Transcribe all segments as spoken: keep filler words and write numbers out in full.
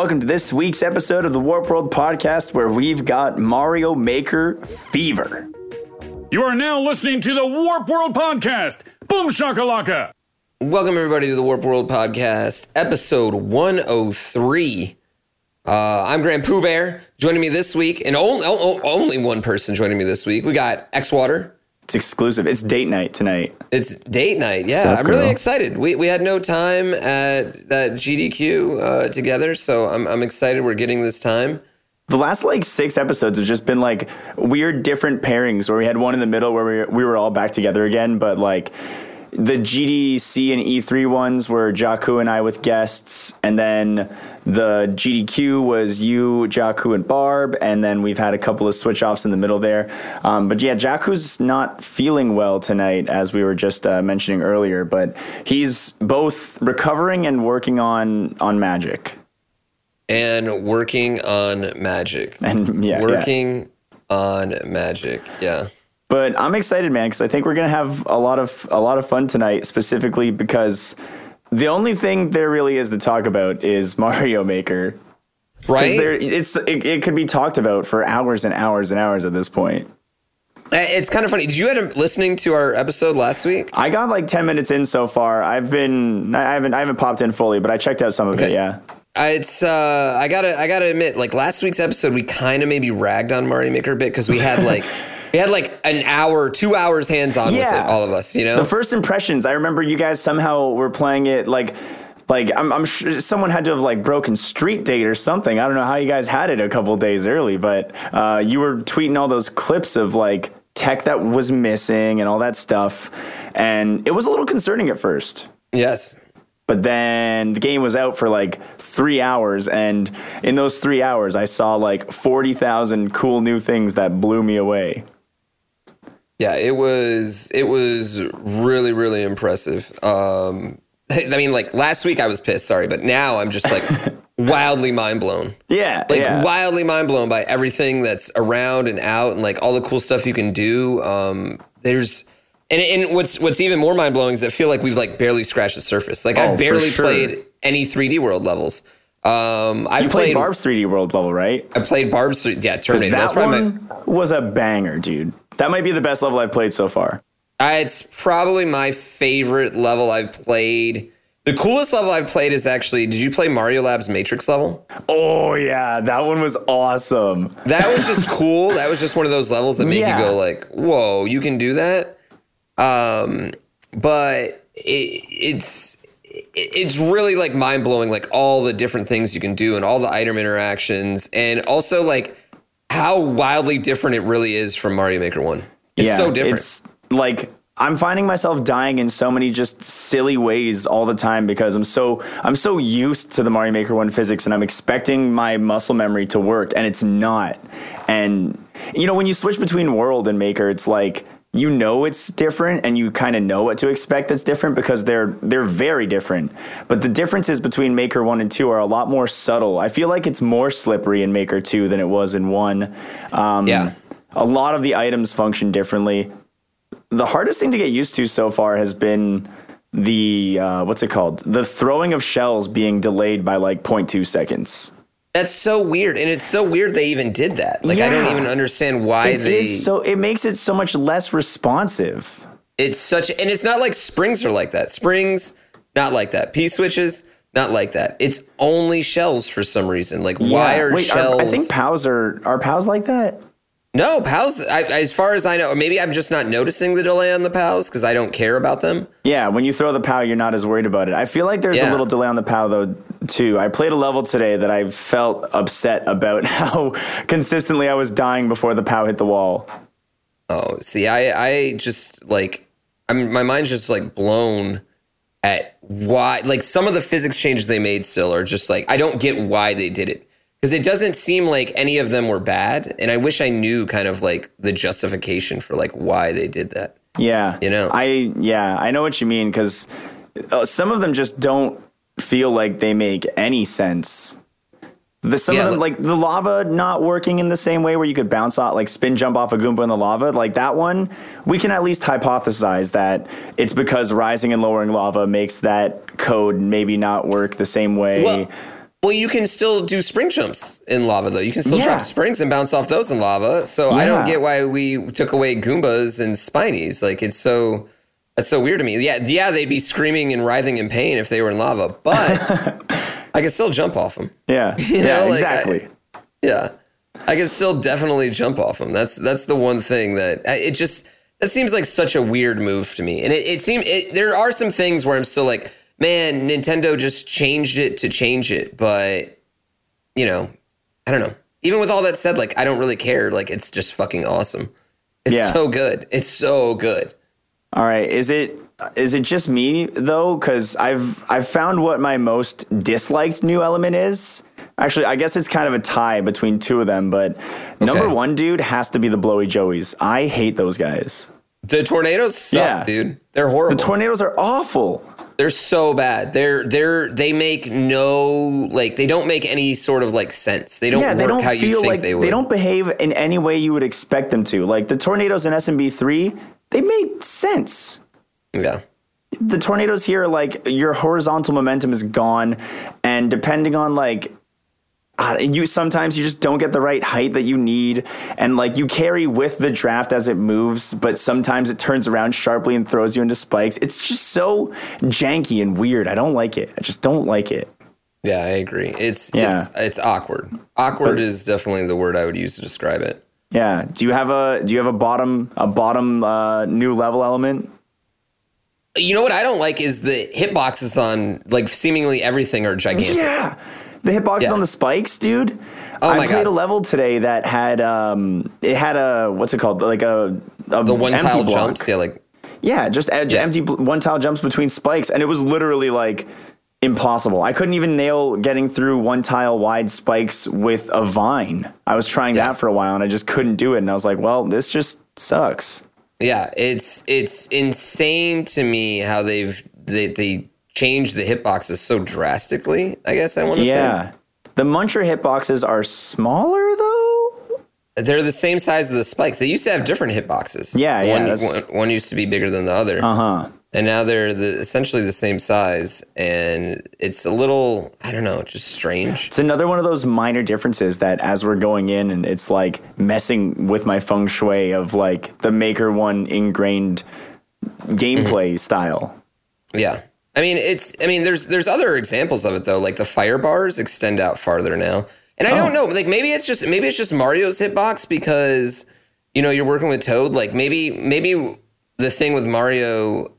welcome to this week's episode of the Warp World Podcast, where we've got Mario Maker fever. You are now listening to the Warp World Podcast. Boom shakalaka. Welcome, everybody, to the Warp World Podcast, episode one oh three. Uh, I'm Grant Pooh Bear. Joining me this week, and only, only one person joining me this week, we got X-Water. It's exclusive. It's date night tonight. It's date night, yeah. Sup, I'm girl? really excited. We we had no time at that G D Q uh, together, so I'm I'm excited we're getting this time. The last like six episodes have just been like weird different pairings where we had one in the middle where we, we were all back together again, but like the G D C and E three ones were Jakku and I with guests, and then the G D Q was you, Jakku, and Barb, and then we've had a couple of switch offs in the middle there. Um, but yeah, Jakku's not feeling well tonight, as we were just uh, mentioning earlier, but he's both recovering and working on on magic. And working on magic. And yeah, working yeah. on magic, yeah. But I'm excited, man, because I think we're gonna have a lot of a lot of fun tonight, specifically because the only thing there really is to talk about is Mario Maker, right? There, it's it, it could be talked about for hours and hours and hours at this point. It's kind of funny. Did you end up listening to our episode last week? I got like ten minutes in so far. I've been I haven't I haven't popped in fully, but I checked out some of okay. it. Yeah. It's uh, I gotta I gotta admit, like last week's episode, we kind of maybe ragged on Mario Maker a bit because we had like. We had like an hour, two hours hands-on yeah. with it, all of us, you know? The first impressions, I remember you guys somehow were playing it like, like I'm, I'm sure someone had to have like broken Street Date or something. I don't know how you guys had it a couple days early, but uh, you were tweeting all those clips of like tech that was missing and all that stuff. And it was a little concerning at first. Yes. But then the game was out for like three hours. And in those three hours, I saw like forty thousand cool new things that blew me away. Yeah, it was it was really, really impressive. Um, I mean, like last week I was pissed, sorry, but now I'm just like wildly mind blown. Yeah, like yeah. wildly mind blown by everything that's around and out, and like all the cool stuff you can do. Um, there's and and what's what's even more mind blowing is I feel like we've like barely scratched the surface. Like oh, I've barely sure. played any three D World levels. Um, I've you played, played Barb's three D World level, right? I played Barb's yeah Terminator. That That's probably one my, was a banger, dude. That might be the best level I've played so far. Uh, it's probably my favorite level I've played. The coolest level I've played is actually, did you play Mario Labs Matrix level? Oh, yeah. That one was awesome. That was just cool. That was just one of those levels that make yeah. you go like, whoa, you can do that? Um, but it, it's... It's really like mind blowing, like all the different things you can do and all the item interactions, and also like how wildly different it really is from Mario Maker one. It's yeah, so different. It's like I'm finding myself dying in so many just silly ways all the time because I'm so I'm so used to the Mario Maker one physics, and I'm expecting my muscle memory to work, and it's not. And you know, when you switch between World and Maker, it's like, you know it's different, and you kind of know what to expect that's different because they're they're very different. But the differences between Maker one and two are a lot more subtle. I feel like it's more slippery in Maker two than it was in one. Um, yeah. A lot of the items function differently. The hardest thing to get used to so far has been the, uh, what's it called? The throwing of shells being delayed by like zero point two seconds. That's so weird, and it's so weird they even did that. Like, yeah. I don't even understand why it they... Is so it makes it so much less responsive. It's such... And it's not like springs are like that. Springs, not like that. P-switches, not like that. It's only shells for some reason. Like, Yeah. why are Wait, shells... Are, I think P O Ws are... Are P O Ws like that? No, P O Ws, I, as far as I know, maybe I'm just not noticing the delay on the P O Ws because I don't care about them. Yeah, when you throw the P O W, you're not as worried about it. I feel like there's Yeah. a little delay on the P O W, though, too. I played a level today that I felt upset about how consistently I was dying before the P O W hit the wall. Oh, see, I, I just, like, I'm my mind's just, like, blown at why, like, some of the physics changes they made still are just, like, I don't get why they did it. Because it doesn't seem like any of them were bad, and I wish I knew kind of, like, the justification for, like, why they did that. Yeah. You know? I yeah, I know what you mean, because uh, some of them just don't feel like they make any sense. The some Yeah, of them, like- like the lava not working in the same way where you could bounce off, like spin jump off a Goomba in the lava, like that one, we can at least hypothesize that it's because rising and lowering lava makes that code maybe not work the same way. Well, Well, you can still do spring jumps in lava, though. You can still Yeah. drop springs and bounce off those in lava. So I don't get why we took away Goombas and Spinies. Like, it's so... That's so weird to me. Yeah, yeah, they'd be screaming and writhing in pain if they were in lava, but I could still jump off them. Yeah, You know, yeah, like, exactly. I- Yeah, I can still definitely jump off them. That's that's the one thing that it just that seems like such a weird move to me. And it, it seemed it, there are some things where I'm still like, man, Nintendo just changed it to change it, but you know, I don't know. Even with all that said, like I don't really care. Like it's just fucking awesome. It's Yeah. so good. It's so good. All right, is it is it just me though? Because I've I've found what my most disliked new element is. Actually, I guess it's kind of a tie between two of them, but number one, dude, has to be the Blowy Joeys. I hate those guys. The tornadoes suck, Yeah. dude. They're horrible. The tornadoes are awful. They're so bad. They're they're they make no like they don't make any sort of like sense. They don't Yeah, work they don't how you feel think like they would. they don't behave in any way you would expect them to. Like the tornadoes in S M B three, they made sense. Yeah. The tornadoes here, like your horizontal momentum is gone, and depending on like uh, you sometimes you just don't get the right height that you need, and like you carry with the draft as it moves, but sometimes it turns around sharply and throws you into spikes. It's just so janky and weird. I don't like it. I just don't like it. Yeah, I agree. It's Yeah. it's it's awkward. Awkward is definitely the word I would use to describe it. Yeah. Do you have a do you have a bottom a bottom uh, new level element? You know what I don't like is the hitboxes on like seemingly everything are gigantic. Yeah. The hitboxes Yeah. on the spikes, dude. Oh I my played God. a level today that had um it had a what's it called? Like a, a The one empty tile block. jumps, yeah, like Yeah, just edge, Yeah. empty bl- one tile jumps between spikes, and it was literally like impossible. I couldn't even nail getting through one tile wide spikes with a vine. I was trying Yeah. that for a while, and I just couldn't do it. And I was like, well, this just sucks. yeah, it's it's insane to me how they've they they changed the hitboxes so drastically. I guess I want to say. Yeah. The Muncher hitboxes are smaller, though? They're the same size as the spikes. They used to have different hitboxes. Yeah, yeah, One, that's- one, one used to be bigger than the other. Uh-huh. And now they're the, essentially the same size. And it's a little, I don't know, just strange. It's another one of those minor differences that as we're going in, and it's like messing with my feng shui of like the Maker One ingrained gameplay style. Yeah. I mean, it's, I mean, there's, there's other examples of it though. Like the fire bars extend out farther now. And I Oh. don't know, like maybe it's just, maybe it's just Mario's hitbox because, you know, you're working with Toad. Like maybe, maybe the thing with Mario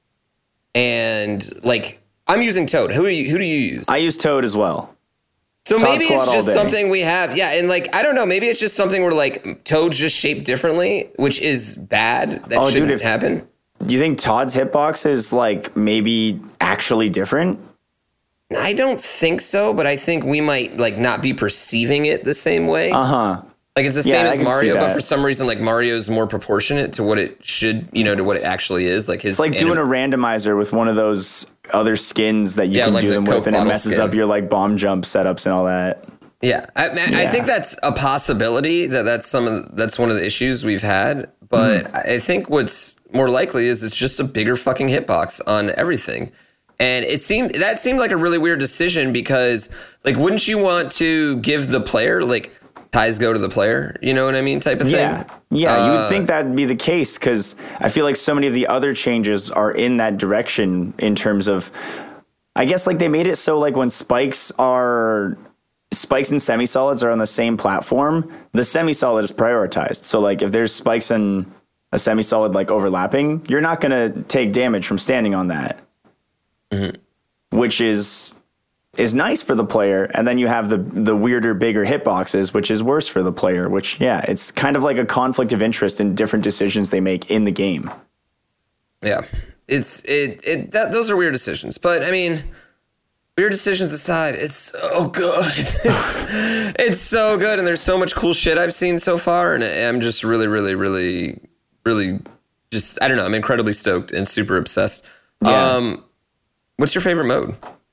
and like, I'm using Toad. Who are you, who do you use? I use Toad as well. So Todd maybe Squad it's all just day. something we have. Yeah. And like, I don't know, maybe it's just something where like Toad's just shaped differently, which is bad. That Oh, dude, shouldn't if- happen. Do you think Todd's hitbox is like maybe actually different? I don't think so, but I think we might like not be perceiving it the same way. Uh huh. Like it's the Yeah, same I as can see Mario, but that. for some reason, like Mario's more proportionate to what it should, you know, to what it actually is. Like his, It's like doing a randomizer with one of those other skins that you Yeah, can like do the them Coke with, and it bottle messes skin. up your like bomb jump setups and all that. Yeah, I, I, I Yeah. think that's a possibility. That that's some of the, that's one of the issues we've had. But Mm. I think what's more likely is it's just a bigger fucking hitbox on everything. And it seemed that seemed like a really weird decision because, like, wouldn't you want to give the player like ties go to the player? You know what I mean, type of thing. Yeah, yeah. you Uh, would think that'd be the case because I feel like so many of the other changes are in that direction in terms of, I guess, like they made it so like when spikes are spikes and semi-solids are on the same platform, the semi-solid is prioritized. So like if there's spikes and a semi-solid like overlapping, you're not going to take damage from standing on that, Mm-hmm. which is is nice for the player. And then you have the the weirder, bigger hitboxes, which is worse for the player, which, yeah, it's kind of like a conflict of interest in different decisions they make in the game. Yeah, it's it it that, those are weird decisions, but I mean, weird decisions aside, it's so good. It's it's so good, and there's so much cool shit I've seen so far, and I'm just really, really, really, really, just I don't know. I'm incredibly stoked and super obsessed. Yeah. Um, what's your favorite mode?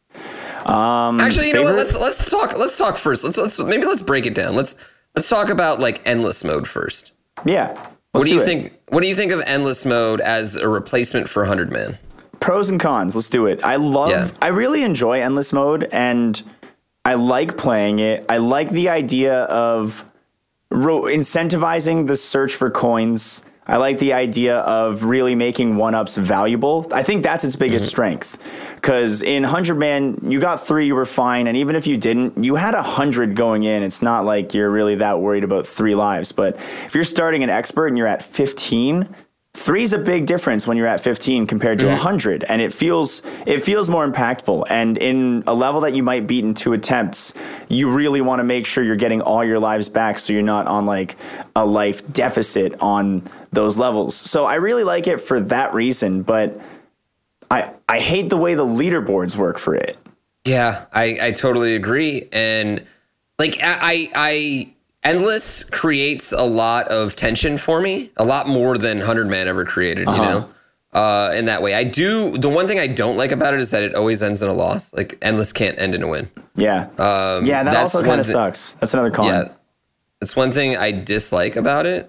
Um, Actually, you know what? favorite? Let's let's talk. Let's talk first. Let's let's maybe let's break it down. Let's let's talk about like endless mode first. Yeah. What Let's do you it. think? What do you think of endless mode as a replacement for one hundred man? Pros and cons. Let's do it. I love, Yeah. I really enjoy endless mode, and I like playing it. I like the idea of ro- incentivizing the search for coins. I like the idea of really making one-ups valuable. I think that's its biggest mm-hmm. strength. Because in one hundred man, you got three, you were fine. And even if you didn't, you had one hundred going in. It's not like you're really that worried about three lives. But if you're starting an expert and you're at fifteen, three's a big difference when you're at fifteen compared to mm-hmm. one hundred. And it feels it feels more impactful. And in a level that you might beat in two attempts, you really want to make sure you're getting all your lives back so you're not on like a life deficit on those levels. So I really like it for that reason. But I, I hate the way the leaderboards work for it. Yeah, I, I totally agree. And like I, I Endless creates a lot of tension for me, a lot more than one hundred man ever created, uh-huh. you know, uh, in that way. I do. The one thing I don't like about it is that it always ends in a loss. Like Endless can't end in a win. Yeah. Um, yeah, that also kind of th- sucks. That's another con. Yeah, that's one thing I dislike about it.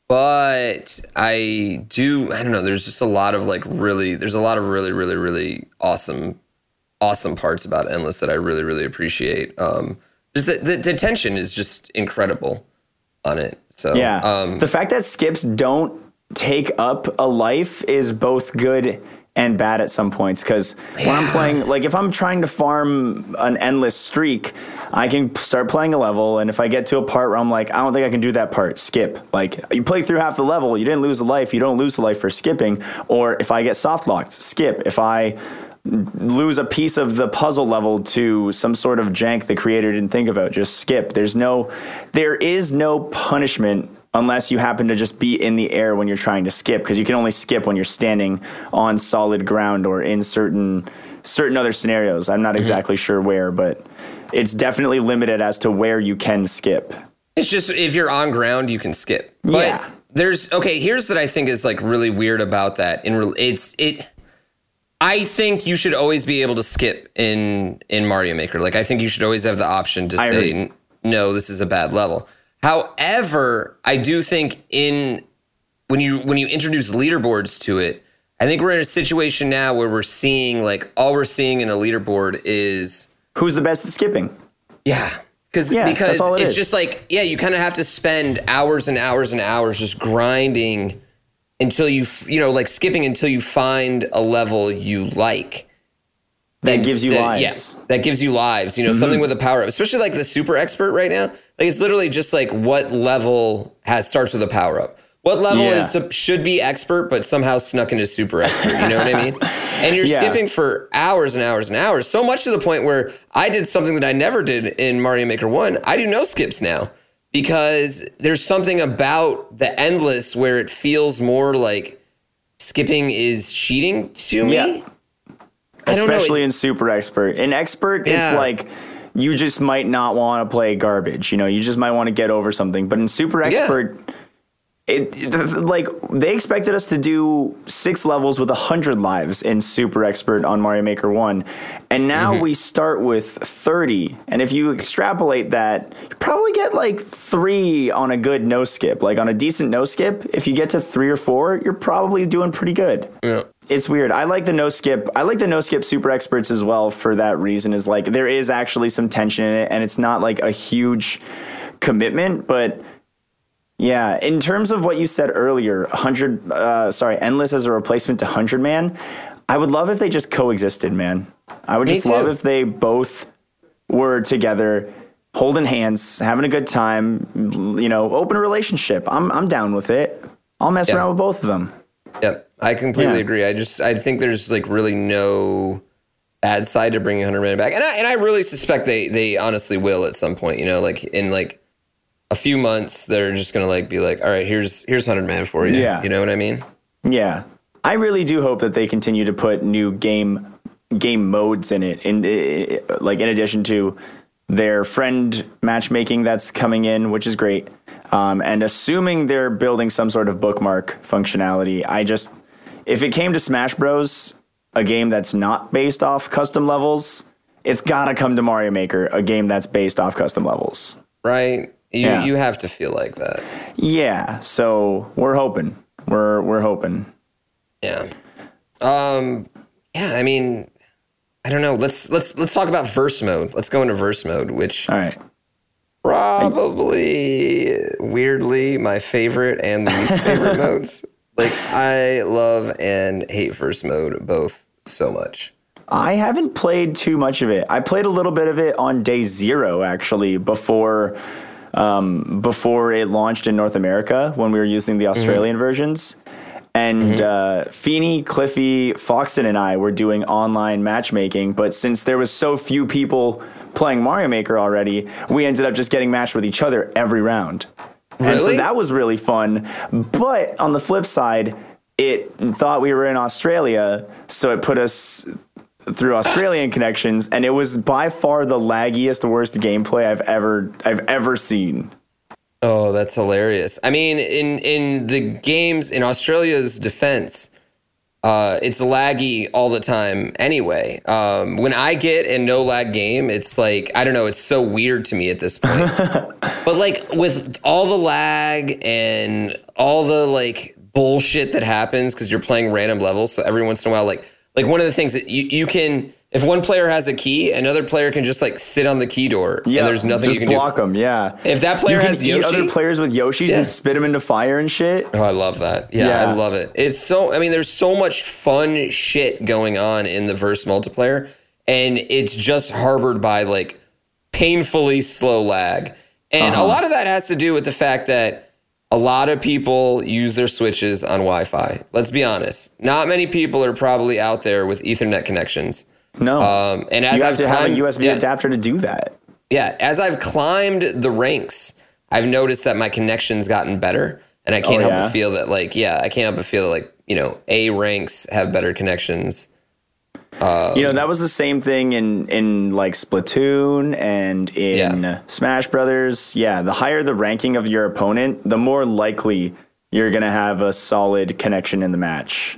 But I do, I don't know, there's just a lot of like really, there's a lot of really, really, really awesome, awesome parts about Endless that I really, really appreciate. Um, just the, the, the tension is just incredible on it. So yeah, um, the fact that skips don't take up a life is both good and bad at some points. Because yeah. when I'm playing, like if I'm trying to farm an endless streak, I can start playing a level, and if I get to a part where I'm like, I don't think I can do that part, skip. Like, you play through half the level, you didn't lose a life, you don't lose a life for skipping. Or if I get soft locked, skip. If I lose a piece of the puzzle level to some sort of jank the creator didn't think about, just skip. There's no, there is no punishment unless you happen to just be in the air when you're trying to skip, because you can only skip when you're standing on solid ground or in certain certain other scenarios. I'm not mm-hmm. exactly sure where, but it's definitely limited as to where you can skip. It's just if you're on ground, you can skip. But yeah. There's okay. Here's what I think is like really weird about that. In it's it. I think you should always be able to skip in in Mario Maker. Like I think you should always have the option to I say agree. no, this is a bad level. However, I do think in when you when you introduce leaderboards to it, I think we're in a situation now where we're seeing like all we're seeing in a leaderboard is who's the best at skipping. Yeah. Cause, yeah, because it it's is. just like, yeah, you kind of have to spend hours and hours and hours just grinding until you, you know, like skipping until you find a level you like. That Instead, gives you lives. Yeah, that gives you lives, you know, mm-hmm. something with a power up, especially like the super expert right now. Like it's literally just like what level has starts with a power up. What level yeah. is should be expert, but somehow snuck into super expert. You know what I mean? And you're yeah. skipping for hours and hours and hours, so much to the point where I did something that I never did in Mario Maker one. I do no skips now because there's something about the endless where it feels more like skipping is cheating to me. Yeah. I don't Especially know. in super expert. In expert, yeah. it's like you just might not want to play garbage. You know, you just might want to get over something. But in super expert. Yeah. It, it like they expected us to do six levels with a hundred lives in super expert on Mario Maker one, and now mm-hmm. we start with thirty. And if you extrapolate that, you probably get like three on a good no skip. Like on a decent no skip, if you get to three or four, you're probably doing pretty good. Yeah. It's weird. I like the no skip. I like the no skip super experts as well for that reason. Is like there is actually some tension in it, and it's not like a huge commitment, but. Yeah, in terms of what you said earlier, one hundred, uh, sorry, Endless as a replacement to one hundred man, I would love if they just coexisted, man. I would Me just too. love if they both were together, holding hands, having a good time, you know, open a relationship. I'm I'm down with it. I'll mess yeah. around with both of them. Yep, I completely yeah. agree. I just I think there's like really no bad side to bringing one hundred man back, and I and I really suspect they they honestly will at some point. You know, like in like. A few months, they're just gonna like be like, all right, here's here's one hundred man for you. Yeah. You know what I mean? Yeah. I really do hope that they continue to put new game game modes in it, in uh, like in addition to their friend matchmaking that's coming in, which is great. Um, and assuming they're building some sort of bookmark functionality, I just if it came to Smash Bros, a game that's not based off custom levels, it's gotta come to Mario Maker, a game that's based off custom levels. Right. You yeah. you have to feel like that. Yeah. So we're hoping. We're we're hoping. Yeah. Um. Yeah. I mean, I don't know. Let's let's let's talk about verse mode. Let's go into verse mode, which All right. probably weirdly my favorite and the least favorite modes. Like I love and hate verse mode both so much. I haven't played too much of it. I played a little bit of it on day zero, actually, before um, before it launched in North America when we were using the Australian mm-hmm. versions. And mm-hmm. uh, Feeney, Cliffy, Foxen, and I were doing online matchmaking. But since there was so few people playing Mario Maker already, we ended up just getting matched with each other every round. Really? And so that was really fun. But on the flip side, it thought we were in Australia, so it put us through Australian connections, and it was by far the laggiest, worst gameplay I've ever I've ever seen. Oh, that's hilarious. I mean, in in the games, in Australia's defense, uh, it's laggy all the time anyway. Um, when I get a no lag game, it's like, I don't know, it's so weird to me at this point. But like with all the lag and all the like bullshit that happens because you're playing random levels, so every once in a while, like like one of the things that you, you can, if one player has a key, another player can just like sit on the key door, yeah, and there's nothing just you can block do. them. Yeah, if that player you can has eat Yoshi, other players with Yoshis yeah. and spit them into fire and shit. Oh, I love that. Yeah, yeah, I love it. It's so, I mean, there's so much fun shit going on in the verse multiplayer, and it's just harbored by like painfully slow lag. And uh-huh. a lot of that has to do with the fact that a lot of people use their Switches on Wi-Fi. Let's be honest. Not many people are probably out there with Ethernet connections. No. Um, and as you have I've to climbed, have a U S B yeah, adapter to do that. Yeah. As I've climbed the ranks, I've noticed that my connection's gotten better. And I can't oh, help yeah? but feel that, like, yeah, I can't help but feel that, like, you know, A ranks have better connections. Um, you know, that was the same thing in, in like Splatoon and in yeah. Smash Brothers. Yeah, the higher the ranking of your opponent, the more likely you're going to have a solid connection in the match.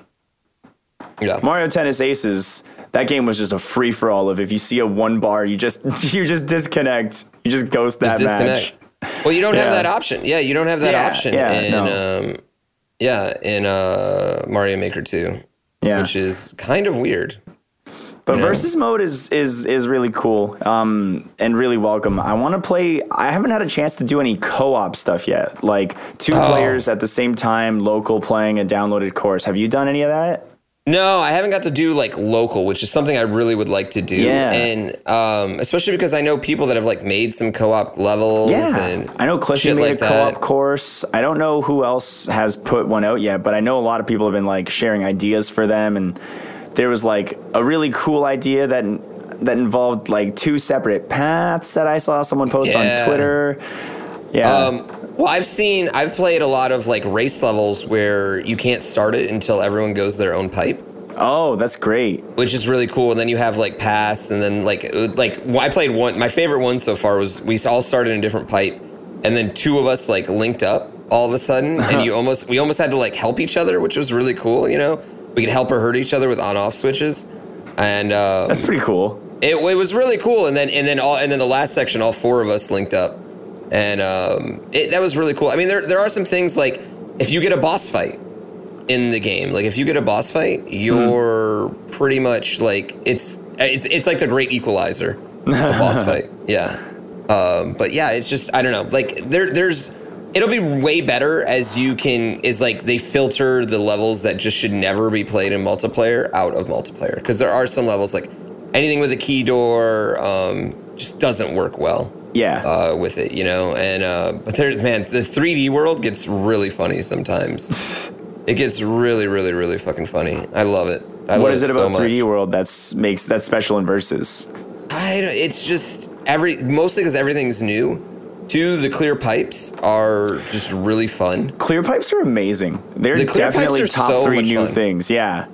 Yeah. Mario Tennis Aces, that game was just a free for all of if you see a one bar, you just you just disconnect. You just ghost that just match. Well, you don't yeah. have that option. Yeah, you don't have that yeah, option yeah, in no. um yeah, in uh Mario Maker two. Yeah. Which is kind of weird. But you know? versus mode is is is really cool um, and really welcome. I want to play. I haven't had a chance to do any co-op stuff yet, like two oh. players at the same time, local playing a downloaded course. Have you done any of that? No, I haven't got to do like local, which is something I really would like to do. Yeah. And um, especially because I know people that have like made some co-op levels. Yeah, and I know Cliffy made like a co-op that. course. I don't know who else has put one out yet, but I know a lot of people have been like sharing ideas for them. And there was like a really cool idea that that involved like two separate paths that I saw someone post yeah. on Twitter. Yeah. Um, well, I've seen, I've played a lot of like race levels where you can't start it until everyone goes their own pipe. Oh, that's great. Which is really cool. And then you have like paths, and then like, like I played one, my favorite one so far was we all started in a different pipe, and then two of us like linked up all of a sudden, and you almost, we almost had to like help each other, which was really cool, you know? We could help or hurt each other with on-off switches. And um, that's pretty cool. It, it was really cool. And then and then all and then the last section, all four of us linked up. And um, it, that was really cool. I mean, there there are some things like if you get a boss fight in the game, like if you get a boss fight, you're mm. pretty much like it's it's it's like the great equalizer, a boss fight. Yeah. Um, but yeah, it's just I don't know. Like there there's it'll be way better as you can is like they filter the levels that just should never be played in multiplayer out of multiplayer, because there are some levels like anything with a key door um, just doesn't work well. Yeah, uh, with it, you know, and uh, but there's man, the three D world gets really funny sometimes. It gets really, really, really fucking funny. I love it. I what love is it, it about so three D much. world that's makes that special in Versus? I don't, it's just every mostly because everything's new. Two, the clear pipes are just really fun. Clear pipes are amazing. They're the clear definitely pipes are top so three much new fun. things. Yeah.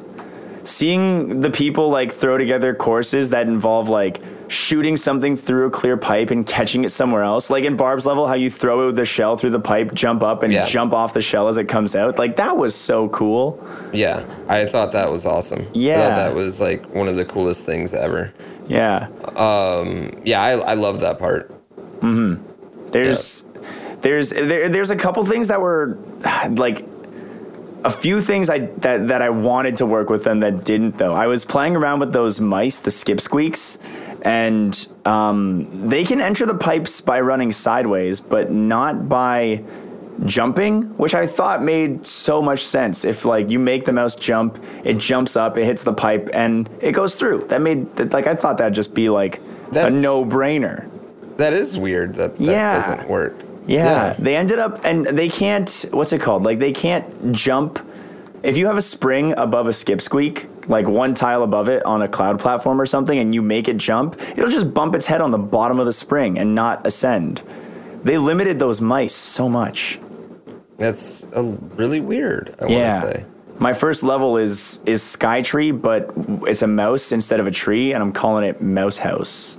Seeing the people like throw together courses that involve like shooting something through a clear pipe and catching it somewhere else. Like in Barb's level, how you throw the shell through the pipe, jump up and yeah. jump off the shell as it comes out. Like that was so cool. Yeah. I thought that was awesome. Yeah. I thought that was like one of the coolest things ever. Yeah. Um, yeah. I, I love that part. Mm-hmm. There's, yeah. there's, there, there's a couple things that were like, a few things I that, that I wanted to work with them that didn't, though. I was playing around with those mice, the skip squeaks, and um, they can enter the pipes by running sideways, but not by jumping, which I thought made so much sense. If like you make the mouse jump, it jumps up, it hits the pipe, and it goes through. That made like I thought that'd just be like That's, a no-brainer. That is weird. That, that yeah. doesn't work. Yeah. yeah, they ended up, and they can't, what's it called? Like, they can't jump. If you have a spring above a skip squeak, like one tile above it on a cloud platform or something, and you make it jump, it'll just bump its head on the bottom of the spring and not ascend. They limited those mice so much. That's a really weird, I yeah. want to say. My first level is is Skytree, but it's a mouse instead of a tree, and I'm calling it Mouse House.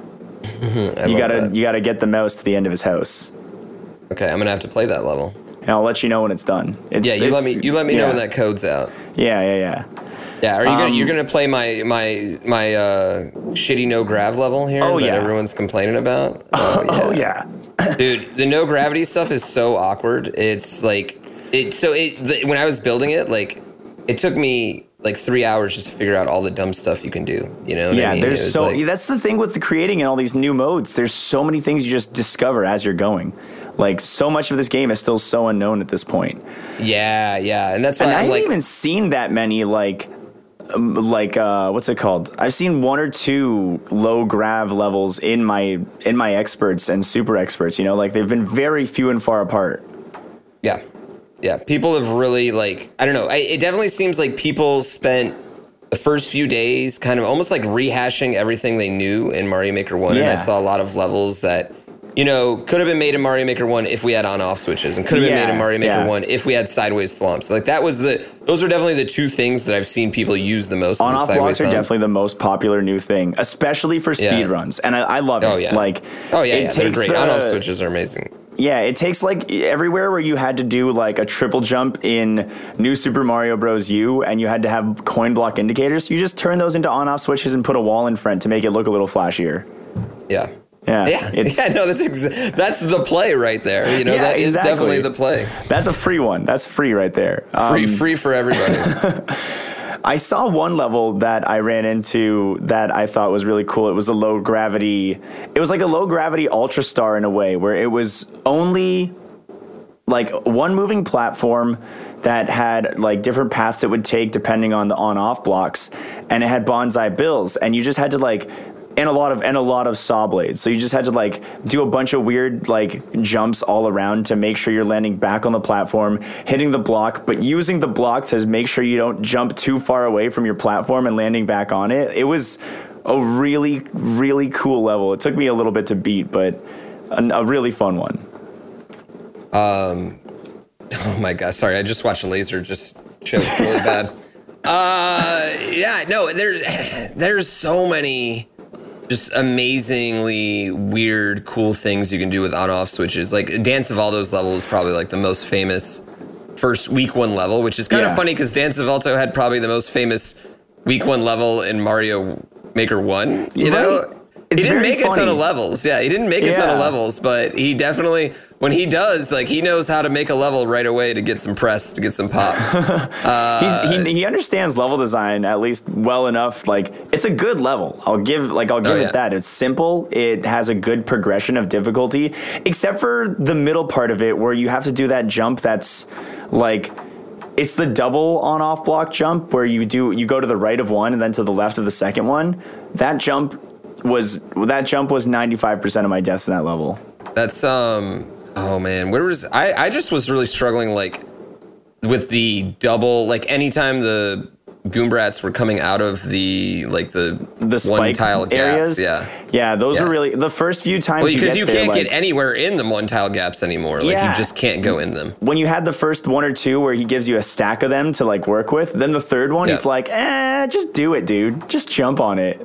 you gotta that. you gotta get the mouse to the end of his house. Okay, I'm gonna have to play that level. And I'll let you know when it's done. It's, yeah, you it's, let me you let me yeah. know when that code's out. Yeah, yeah, yeah. Yeah, are you um, gonna you're gonna play my my my uh, shitty no grav level here oh, that yeah. everyone's complaining about? Oh yeah. oh yeah. Dude, the no gravity stuff is so awkward. It's like it so it the, when I was building it, like it took me like three hours just to figure out all the dumb stuff you can do. You know? What yeah, I mean? there's so like, that's the thing with the creating and all these new modes. There's so many things you just discover as you're going. Like so much of this game is still so unknown at this point. Yeah, yeah, and that's why and I'm I haven't like, even seen that many like. Um, like uh, what's it called? I've seen one or two low grav levels in my in my experts and super experts. You know, like they've been very few and far apart. Yeah, yeah. People have really like I don't know. I, it definitely seems like people spent the first few days kind of almost like rehashing everything they knew in Mario Maker one. Yeah. And I saw a lot of levels that, you know, could have been made in Mario Maker one if we had on-off switches, and could have been yeah, made in Mario Maker yeah. one if we had sideways thwomps. Like that was the, those are definitely the two things that I've seen people use the most. On-off blocks are thumb. definitely the most popular new thing, especially for speed yeah. runs, and I, I love it. Oh yeah, like oh yeah, it yeah. takes They're great. the, On-off switches are amazing. Yeah, it takes like everywhere where you had to do like a triple jump in New Super Mario Bros. U, and you had to have coin block indicators. You just turn those into on-off switches and put a wall in front to make it look a little flashier. Yeah. Yeah, yeah, it's, yeah. No, that's exa- that's the play right there. You know, yeah, that is exactly. definitely the play. That's a free one. That's free right there. Um, Free, free for everybody. I saw one level that I ran into that I thought was really cool. It was a low gravity. It was like a low gravity Ultra Star in a way, where it was only like one moving platform that had like different paths it would take depending on the on-off blocks, and it had bonsai bills, and you just had to like. And a lot of and a lot of saw blades. So you just had to like do a bunch of weird like jumps all around to make sure you're landing back on the platform, hitting the block, but using the block to make sure you don't jump too far away from your platform and landing back on it. It was a really, really cool level. It took me a little bit to beat, but a, a really fun one. Um, oh my gosh, sorry, I just watched a laser just choke really bad. Uh, yeah, no, there, there's so many. Just amazingly weird, cool things you can do with on-off switches. Like Dance of Alto's level is probably like the most famous first week one level, which is kind yeah. of funny because Dance of Alto had probably the most famous week one level in Mario Maker one. You right. know, It's he didn't very make funny. a ton of levels. Yeah, he didn't make a yeah. ton of levels, but he definitely, when he does, like he knows how to make a level right away to get some press, to get some pop. uh, He's, he he understands level design at least well enough. Like it's a good level. I'll give like I'll give oh, it yeah. that. It's simple. It has a good progression of difficulty, except for the middle part of it where you have to do that jump. That's like. It's the double on-off block jump where you do you go to the right of one and then to the left of the second one. That jump was that jump was ninety-five percent of my deaths in that level. That's um oh man, where was I I just was really struggling like with the double, like anytime the Goombrats were coming out of the like the the spike one tile areas. gaps, yeah. Yeah, those yeah. are really the first few times well, you because get you there, can't like, get anywhere in the one tile gaps anymore. Like yeah. you just can't go in them. When you had the first one or two where he gives you a stack of them to like work with, then the third one yeah. he's like, eh, just do it, dude. Just jump on it.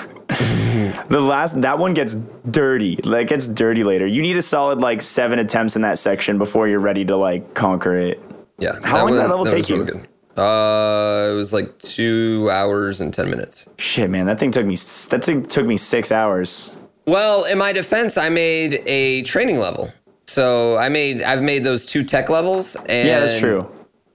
The last that one gets dirty. Like it's dirty later. You need a solid like seven attempts in that section before you're ready to like conquer it. Yeah. How long did that level that take was you? really good. Uh, it was like two hours and ten minutes. Shit, man, that thing took me. That thing took me six hours. Well, in my defense, I made a training level. So I made, I've made those two tech levels. And Yeah, that's true.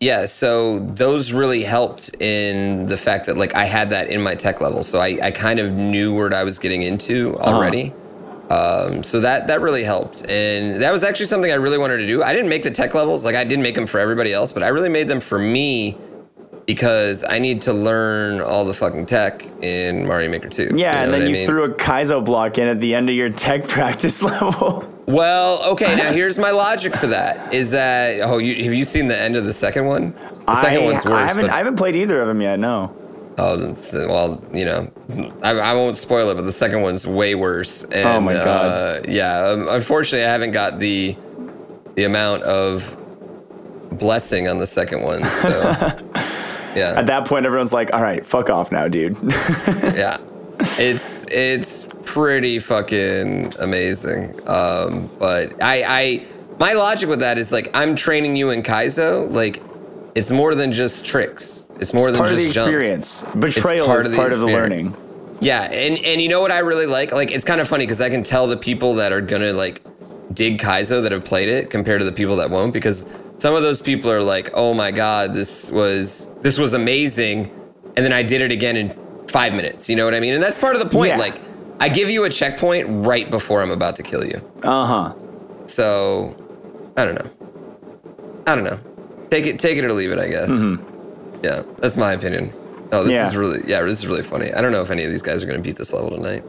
Yeah, so those really helped in the fact that like I had that in my tech level, so I, I kind of knew what I was getting into already. Uh-huh. Um, so that that really helped, and that was actually something I really wanted to do. I didn't make the tech levels, like I didn't make them for everybody else, but I really made them for me because I need to learn all the fucking tech in Mario Maker two. Yeah, you know and then you you mean? threw a Kaizo block in at the end of your tech practice level. Well, okay, now here's my logic for that. Is that, oh, you, have you seen the end of the second one? The second I, one's worse. I haven't, but, I haven't played either of them yet, no. oh, that's, well, you know, I, I won't spoil it, but the second one's way worse. And, Oh, my God. Uh, yeah, um, unfortunately, I haven't got the the amount of blessing on the second one, so, yeah. At that point, everyone's like, all right, fuck off now, dude. Yeah. It's it's pretty fucking amazing. Um, but I, I my logic with that is like I'm training you in Kaizo. Like it's more than just tricks. It's more It's than part of just the jumps. experience. Betrayal part is of the part of the experience. learning. Yeah, and and you know what I really like? Like it's kind of funny because I can tell the people that are gonna like dig Kaizo that have played it compared to the people that won't, because some of those people are like, oh my god, this was this was amazing, and then I did it again in five minutes. You know what I mean? And that's part of the point. Yeah. Like I give you a checkpoint right before I'm about to kill you. Uh-huh. So I don't know. I don't know. Take it take it or leave it, I guess. Mm-hmm. Yeah, that's my opinion. Oh, this Yeah. is really yeah, this is really funny. I don't know if any of these guys are gonna beat this level tonight.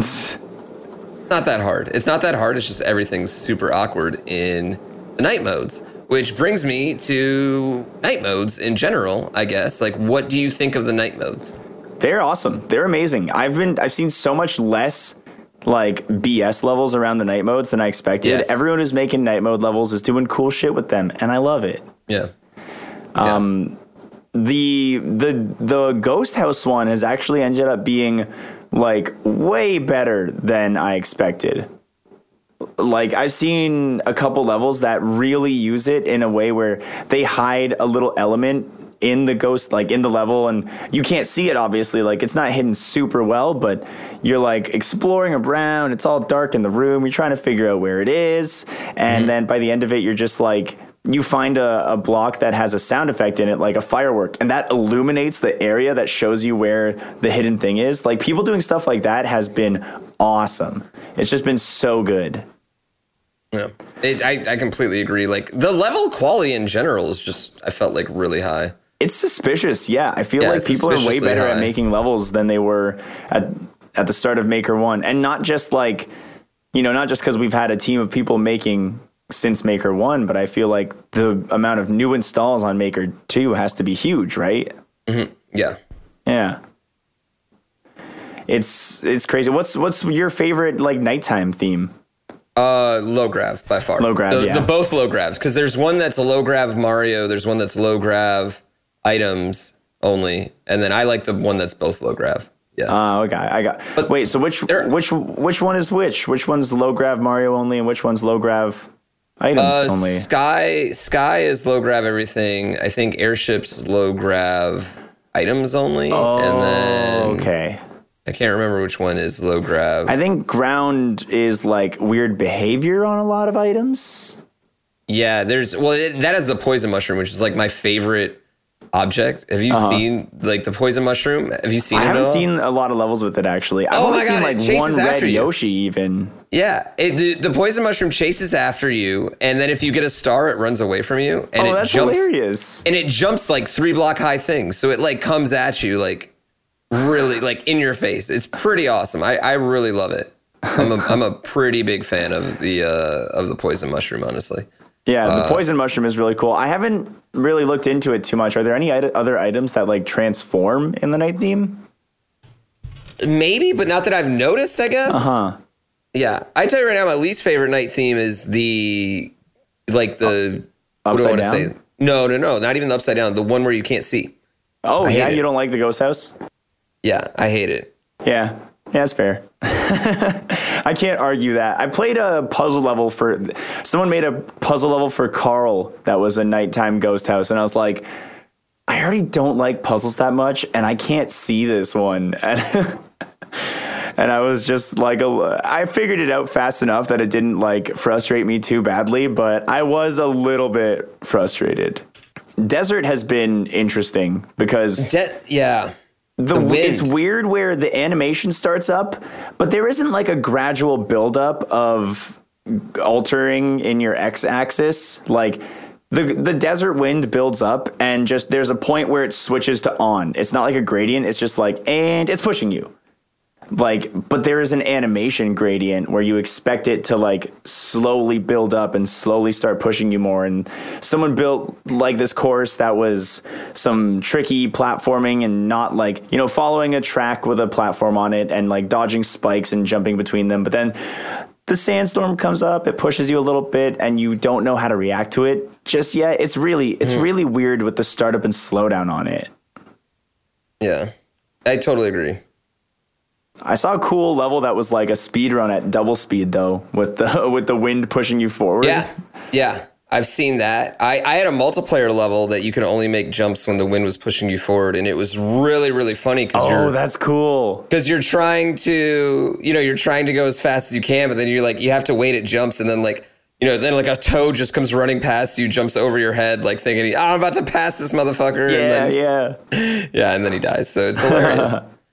Not that hard. It's not that hard. It's just everything's super awkward in the night modes, which brings me to night modes in general, I guess. Like, what do you think of the night modes? They're awesome. They're amazing. I've been I've seen so much less like B S levels around the night modes than I expected. Yes. Everyone who's making night mode levels is doing cool shit with them, and I love it. Yeah. Um, the the the Ghost House one has actually ended up being like way better than I expected. Like I've seen a couple levels that really use it in a way where they hide a little element in the ghost, like in the level, and you can't see it obviously, like it's not hidden super well, but you're like exploring around, it's all dark in the room, you're trying to figure out where it is, and mm-hmm. then by the end of it you're just like, you find a, a block that has a sound effect in it, like a firework, and that illuminates the area that shows you where the hidden thing is. Like people doing stuff like that has been awesome. It's just been so good. Yeah, it, I, I completely agree. Like the level quality in general is just, I felt like really high. It's suspicious. Yeah. I feel Yeah, like people are way better high. at making levels than they were at, at the start of Maker one. And not just like, you know, not just because we've had a team of people making since Maker one, but I feel like the amount of new installs on Maker two has to be huge, right? Mm-hmm. Yeah. Yeah. It's it's crazy. What's what's your favorite like nighttime theme? Uh, low grav by far. Low grav, the, yeah. the both low gravs, because there's one that's a low grav Mario, there's one that's low grav items only, and then I like the one that's both low grav. Yeah. Oh, okay. I got. But wait. So which there- which which one is which? Which one's low grav Mario only, and which one's low grav items Uh, only? Sky Sky is low grav everything. I think Airship's low grav items only, Oh, and then okay. I can't remember which one is low grav. I think ground is like weird behavior on a lot of items. Yeah, there's well it, that is the poison mushroom, which is like my favorite object. Have you Uh-huh. seen like the poison mushroom? Have you seen I it? haven't at all? seen a lot of levels with it actually. I've Oh only my seen God, it like chases one red after you. Yoshi even. Yeah, it, the, the poison mushroom chases after you, and then if you get a star, it runs away from you, and Oh, it that's jumps. hilarious. And it jumps like three block high things, so it like comes at you like really like in your face. It's pretty awesome. I, I really love it. I'm a I'm a pretty big fan of the uh, of the poison mushroom, honestly. Yeah, the Uh, poison mushroom is really cool. I haven't really looked into it too much. Are there any ite- other items that like transform in the night theme? Maybe, but not that I've noticed, I guess. Uh huh. Yeah, I tell you right now, my least favorite night theme is the like the what do I Upside want to down? say? No, no, no, not even the upside down. The one where you can't see. Oh I hate yeah, it. you don't like the ghost house? Yeah, I hate it. Yeah, yeah, that's fair. I can't argue that. I played a puzzle level for someone made a puzzle level for Carl that was a nighttime ghost house, and I was like, I already don't like puzzles that much, and I can't see this one. And I was just like, a, I figured it out fast enough that it didn't like frustrate me too badly, but I was a little bit frustrated. Desert has been interesting because De- yeah. The, The wind. it's weird where the animation starts up, but there isn't like a gradual buildup of altering in your x-axis. Like the the desert wind builds up and just there's a point where it switches to on. It's not like a gradient. It's just like, and it's pushing you. Like, but there is an animation gradient where you expect it to like slowly build up and slowly start pushing you more. And someone built like this course that was some tricky platforming and not like, you know, following a track with a platform on it and like dodging spikes and jumping between them. But then the sandstorm comes up, it pushes you a little bit and you don't know how to react to it just yet. It's really, it's mm. really weird with the startup and slowdown on it. Yeah, I totally agree. I saw a cool level that was like a speed run at double speed though, with the with the wind pushing you forward. Yeah, yeah, I've seen that. I, I had a multiplayer level that you could only make jumps when the wind was pushing you forward, and it was really really funny. Cause oh, you're, that's cool. Because you're trying to, you know, you're trying to go as fast as you can, but then you're like, you have to wait at jumps, and then like, you know, then like a toad just comes running past you, jumps over your head, like thinking, oh, I'm about to pass this motherfucker. Yeah, and then, yeah, yeah, and then he dies. So it's hilarious.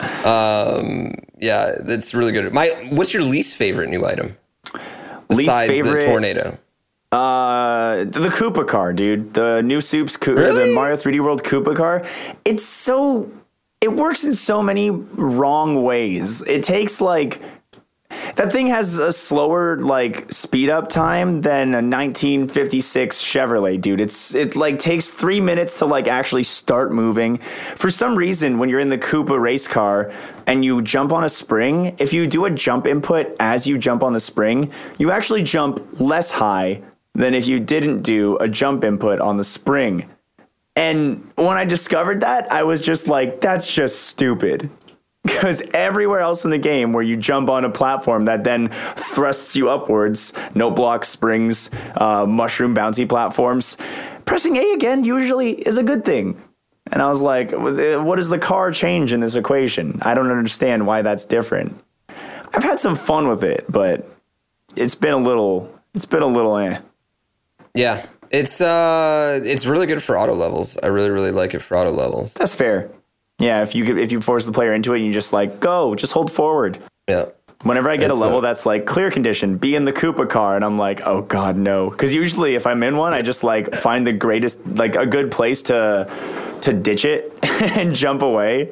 Um, yeah, that's really good. My, what's your least favorite new item? Besides least favorite the tornado? Uh, the Koopa car, dude. The new Soup's Koopa, really? the Mario three D World Koopa car. It's so, it works in so many wrong ways. It takes like, that thing has a slower like speed up time than a nineteen fifty-six Chevrolet, dude. It's it like takes three minutes to like actually start moving. For some reason, when you're in the Koopa race car and you jump on a spring, if you do a jump input as you jump on the spring, you actually jump less high than if you didn't do a jump input on the spring. And when I discovered that, I was just like, that's just stupid. Because everywhere else in the game where you jump on a platform that then thrusts you upwards, note blocks, springs, uh, mushroom bouncy platforms, pressing A again usually is a good thing. And I was like, what does the car change in this equation? I don't understand why that's different. I've had some fun with it, but it's been a little, it's been a little eh. Yeah, it's uh, it's really good for auto levels. I really, really like it for auto levels. That's fair. Yeah, if you could, if you force the player into it, and you just like go, just hold forward. Yeah. Whenever I get it's a level a, that's like clear condition, be in the Koopa car, and I'm like, oh god, no. Because usually, if I'm in one, I just like find the greatest, like a good place to to ditch it and jump away.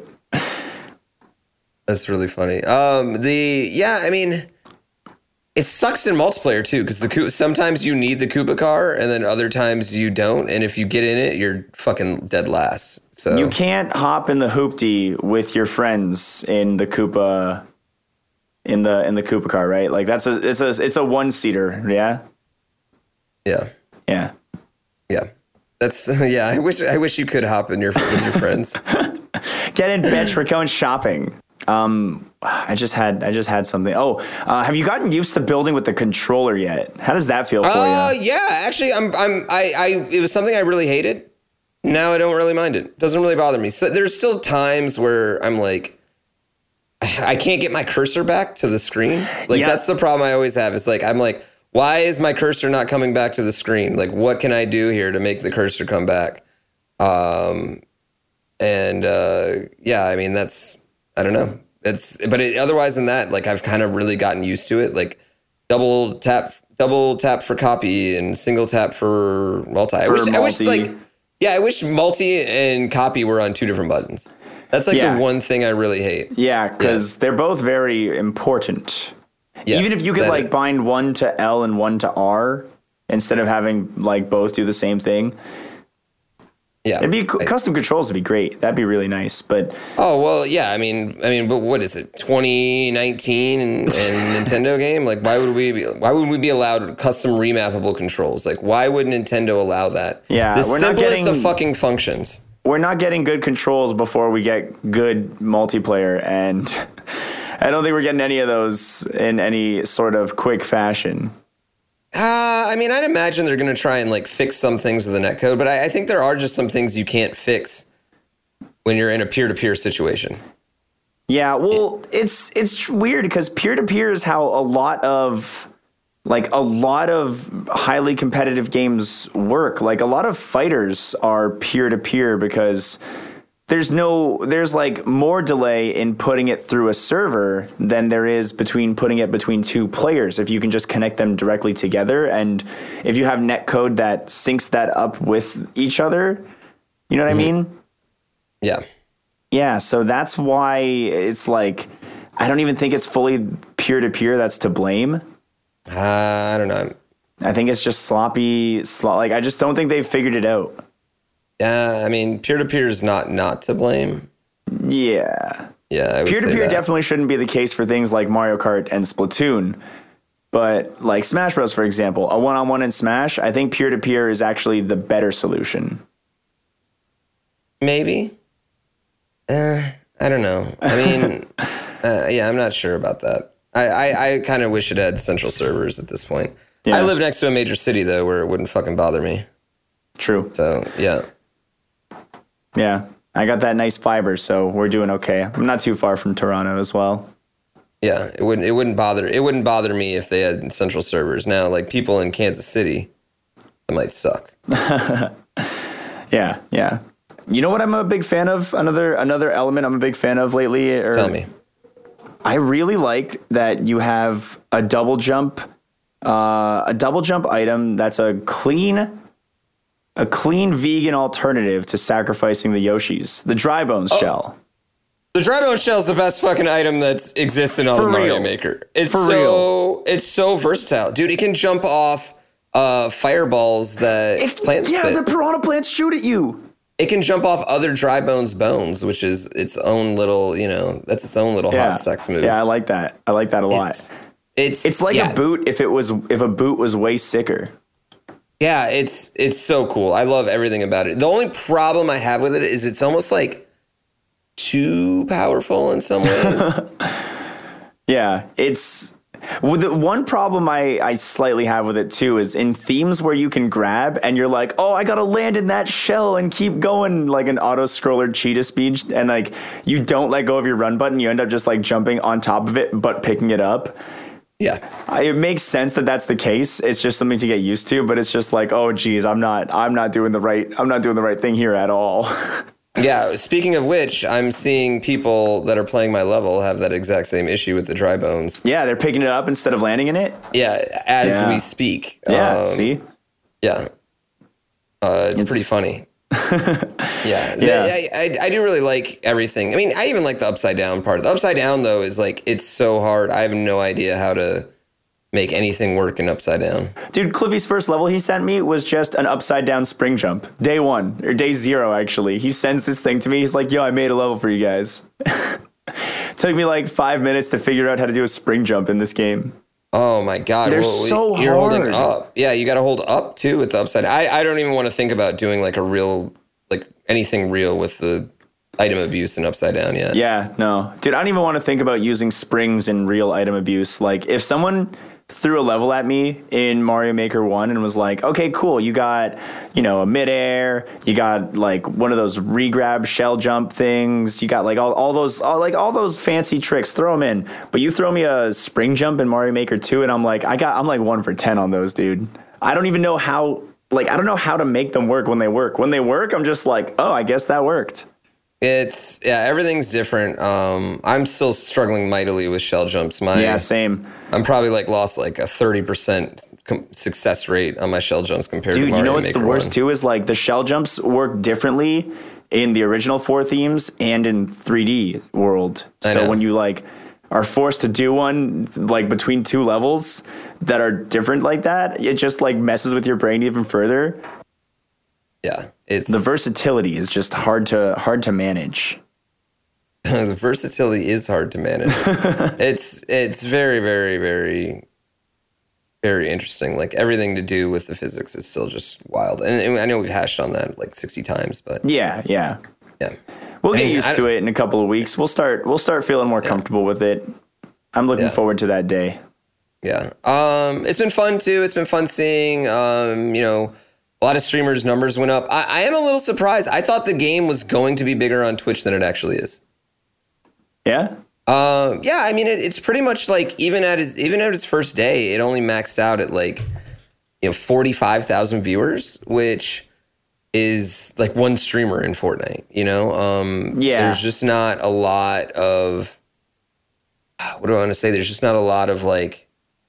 That's really funny. Um, the yeah, I mean, it sucks in multiplayer too because the sometimes you need the Koopa car, and then other times you don't. And if you get in it, you're fucking dead last. So you can't hop in the hoopty with your friends in the Koopa in the in the Koopa car, right? Like that's a it's a it's a one seater, yeah. Yeah. Yeah. Yeah. That's yeah. I wish I wish you could hop in your with your friends. Get in, bitch. We're going shopping. Um, I just had I just had something. Oh, uh, have you gotten used to building with the controller yet? How does that feel for uh, you? Yeah, actually, I'm I'm I, I it was something I really hated. Now I don't really mind it. It doesn't really bother me. So there's still times where I'm like, I can't get my cursor back to the screen. Like, yeah. That's the problem I always have. It's like, I'm like, why is my cursor not coming back to the screen? Like, what can I do here to make the cursor come back? Um, and uh, yeah, I mean, that's, I don't know. It's, but it, otherwise than that, like, I've kind of really gotten used to it. Like, double tap, double tap for copy and single tap for multi. I for wish, multi. I wish, like, yeah, I wish multi and copy were on two different buttons. That's like yeah. the one thing I really hate. Yeah, because yeah. they're both very important. Yes, even if you could like it. bind one to L and one to R instead of having like both do the same thing. Yeah, it'd be I, custom controls would be great. That'd be really nice. But oh well, yeah. I mean, I mean, but what is it? twenty nineteen and, and Nintendo game? Like, why would we be? Why would we be allowed custom remappable controls? Like, why would Nintendo allow that? Yeah, the we're simplest not getting, of fucking functions. We're not getting good controls before we get good multiplayer, and I don't think we're getting any of those in any sort of quick fashion. Uh, I mean, I'd imagine they're going to try and like fix some things with the netcode, but I, I think there are just some things you can't fix when you're in a peer-to-peer situation. Yeah, well, it's it's weird because peer-to-peer is how a lot of like a lot of highly competitive games work. Like a lot of fighters are peer to peer because there's no, there's like more delay in putting it through a server than there is between putting it between two players. If you can just connect them directly together, and if you have netcode that syncs that up with each other, you know what mm-hmm. I mean? Yeah. Yeah. So that's why it's like, I don't even think it's fully peer to peer that's to blame. Uh, I don't know. I think it's just sloppy. Slo- like, I just don't think they've figured it out. Yeah, I mean, peer-to-peer is not not to blame. Yeah. Yeah, peer-to-peer definitely shouldn't be the case for things like Mario Kart and Splatoon. But like Smash Bros, for example, a one-on-one in Smash, I think peer-to-peer is actually the better solution. Maybe. Uh, I don't know. I mean, uh, yeah, I'm not sure about that. I, I, I kind of wish it had central servers at this point. Yeah. I live next to a major city, though, where it wouldn't fucking bother me. True. So, yeah. Yeah, I got that nice fiber, so we're doing okay. I'm not too far from Toronto as well. Yeah, it wouldn't it wouldn't bother it wouldn't bother me if they had central servers. Now, like people in Kansas City, it might suck. yeah, yeah. You know what I'm a big fan of? Another another element I'm a big fan of lately. Or, Tell me. I really like that you have a double jump, uh, a double jump item that's a clean. A clean vegan alternative to sacrificing the Yoshis. The dry bones oh. shell. The dry bones shell is the best fucking item that exists in all For the Mario real. Maker. It's For so real. It's so versatile, dude. It can jump off uh, fireballs that it, plants Yeah, spit. the piranha plants shoot at you. It can jump off other dry bones bones, which is its own little, you know, that's its own little yeah. hot sex move. Yeah, I like that. I like that a lot. It's it's, it's like yeah. a boot if it was if a boot was way sicker. Yeah, it's it's so cool. I love everything about it. The only problem I have with it is it's almost like too powerful in some ways. yeah, it's well, the one problem I, I slightly have with it too is in themes where you can grab and you're like, oh, I gotta land in that shell and keep going like an auto scroller cheetah speed, and like you don't let go of your run button, you end up just like jumping on top of it but picking it up. Yeah, it makes sense that that's the case. It's just something to get used to, but it's just like, oh, geez, I'm not, I'm not doing the right, I'm not doing the right thing here at all. Yeah. Speaking of which, I'm seeing people that are playing my level have that exact same issue with the dry bones. Yeah, they're picking it up instead of landing in it. Yeah, as yeah. we speak. Yeah. Um, see. Yeah. Uh, it's, it's pretty funny. yeah, yeah. I, I, I do really like everything. I mean, I even like the upside down part. The upside down though is like it's so hard. I have no idea how to make anything work in upside down. Dude, Cliffy's first level he sent me was just an upside down spring jump. Day one or day zero actually. He sends this thing to me. He's like, "Yo, I made a level for you guys." Took me like five minutes to figure out how to do a spring jump in this game. Oh my God. They're well, so you're hard. holding up. Yeah, you got to hold up too with the upside. I, I don't even want to think about doing like a real, like anything real with the item abuse and upside down yet. Yeah, no. Dude, I don't even want to think about using springs in real item abuse. Like if someone threw a level at me in Mario Maker one and was like, okay, cool, you got, you know, a midair, you got like one of those re-grab shell jump things, you got like all, all those all, like all those fancy tricks, throw them in. But you throw me a spring jump in Mario Maker two and I'm like, I got I'm like one for ten on those, dude. I don't even know how like I don't know how to make them work when they work. When they work, I'm just like, oh, I guess that worked. It's yeah, everything's different. Um, I'm still struggling mightily with shell jumps. My yeah, same. I'm probably like lost like a thirty percent com- success rate on my shell jumps compared Dude, to Mario you know what's Maker the worst one. too is like the shell jumps work differently in the original four themes and in three D world. I So know. when you like are forced to do one like between two levels that are different like that, it just like messes with your brain even further. Yeah, it's The versatility is just hard to hard to manage. the versatility is hard to manage. it's it's very very very very interesting. Like everything to do with the physics is still just wild. And, and I know we've hashed on that like sixty times, but Yeah, yeah. yeah, We'll get And used I- to it in a couple of weeks. We'll start we'll start feeling more comfortable with it. I'm looking Yeah. forward to that day. yeah. Um, it's been fun too. It's been fun seeing. Um, you know. A lot of streamers' numbers went up. I, I am a little surprised. I thought the game was going to be bigger on Twitch than it actually is. Yeah? Um, yeah, I mean, it, it's pretty much like even at its even at its first day, it only maxed out at like you know forty-five thousand viewers, which is like one streamer in Fortnite. You know, um, yeah, there's just not a lot of what do I want to say? There's just not a lot of like.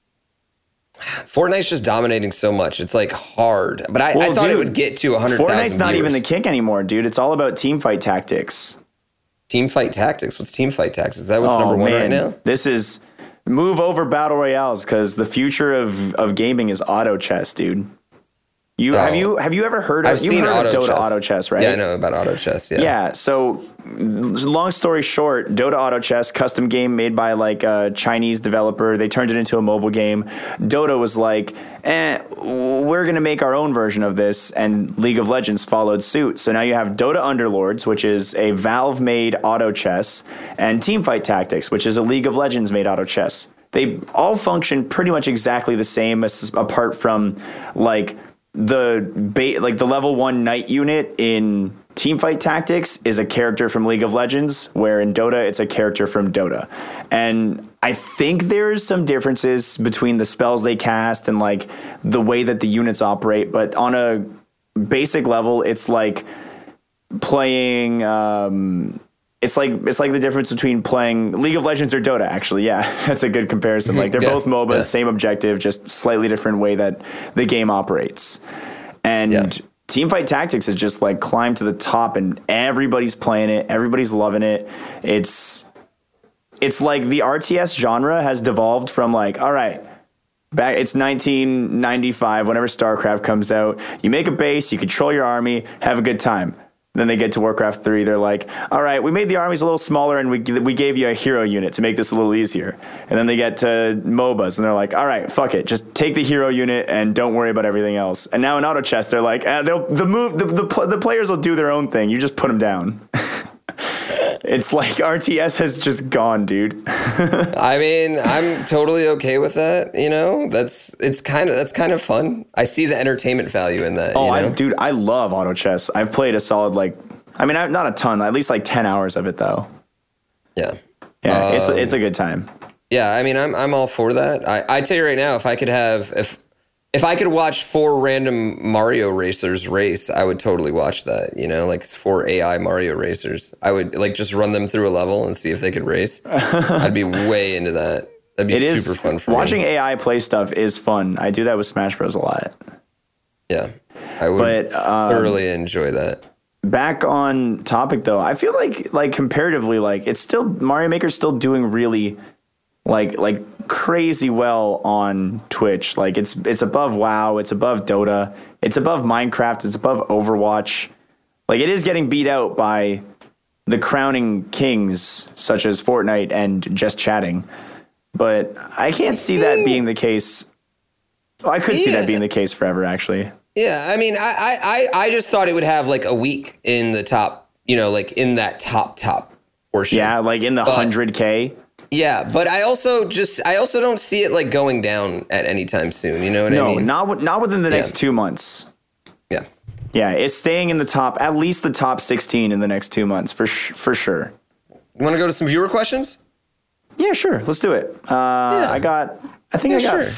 Fortnite's just dominating so much. It's like hard, but I, well, I thought dude, it would get to one hundred thousand. Fortnite's not viewers. even the kick anymore, dude. It's all about team fight tactics. Team fight tactics. What's team fight tactics? Is that what's oh, number one man. right now? This is move over battle royales because the future of, of gaming is auto chess, dude. You oh. have you have you ever heard of? I've you've seen heard auto of Dota chess. Auto Chess, right? Yeah, I know about auto chess. Yeah. Yeah. So, long story short, Dota Auto Chess, custom game made by like a Chinese developer. They turned it into a mobile game. Dota was like, eh, we're gonna make our own version of this, and League of Legends followed suit. So now you have Dota Underlords, which is a Valve-made auto chess, and Teamfight Tactics, which is a League of Legends-made auto chess. They all function pretty much exactly the same, apart from like. The ba- like the level one knight unit in Teamfight Tactics is a character from League of Legends, where in Dota it's a character from Dota. And I think there's some differences between the spells they cast and like the way that the units operate, but on a basic level, it's like playing. Um, It's like it's like the difference between playing League of Legends or Dota, actually. Yeah, that's a good comparison. Like they're yeah, both MOBAs, yeah. same objective, just slightly different way that the game operates. And yeah. Teamfight Tactics is just like climbed to the top, and everybody's playing it. Everybody's loving it. It's it's like the R T S genre has devolved from like, all right, back it's nineteen ninety-five, whenever StarCraft comes out, you make a base, you control your army, have a good time. Then they get to Warcraft three. They're like, all right, we made the armies a little smaller and we we gave you a hero unit to make this a little easier. And then they get to MOBAs and they're like, all right, fuck it. Just take the hero unit and don't worry about everything else. And now in Auto Chess, they're like, eh, they'll, the move, the, the, the players will do their own thing. You just put them down. It's like R T S has just gone, dude. I mean, I'm totally okay with that. You know, that's it's kind of that's kind of fun. I see the entertainment value in that. Oh, you know? I, dude, I love auto chess. I've played a solid like, I mean, not a ton, at least like ten hours of it though. Yeah, yeah, um, it's it's a good time. Yeah, I mean, I'm I'm all for that. I I tell you right now, if I could have if. If I could watch four random Mario racers race, I would totally watch that. You know, like it's four A I Mario racers. I would like just run them through a level and see if they could race. I'd be way into that. That'd be it super is, fun for watching me. Watching A I play stuff is fun. I do that with Smash Bros. A lot. Yeah, I would but, um, thoroughly enjoy that. Back on topic though, I feel like like comparatively, like it's still Mario Maker's still doing really like like crazy well on Twitch. Like it's it's above WoW, it's above Dota, it's above Minecraft, it's above Overwatch. Like it is getting beat out by the crowning kings such as Fortnite and Just Chatting. But I can't see that being the case. Well, I could yeah. see that being the case forever, actually. Yeah, I mean, I, I, I just thought it would have like a week in the top, you know, like in that top top portion. Yeah, like in the one hundred K. Yeah, but I also just I also don't see it like going down at any time soon. You know what no, I mean? No, not not within the next yeah. two months. Yeah, yeah, it's staying in the top, at least the top sixteen in the next two months for sh- for sure. You want to go to some viewer questions? Yeah, sure. Let's do it. Uh, yeah. I got. I think yeah, I got sure.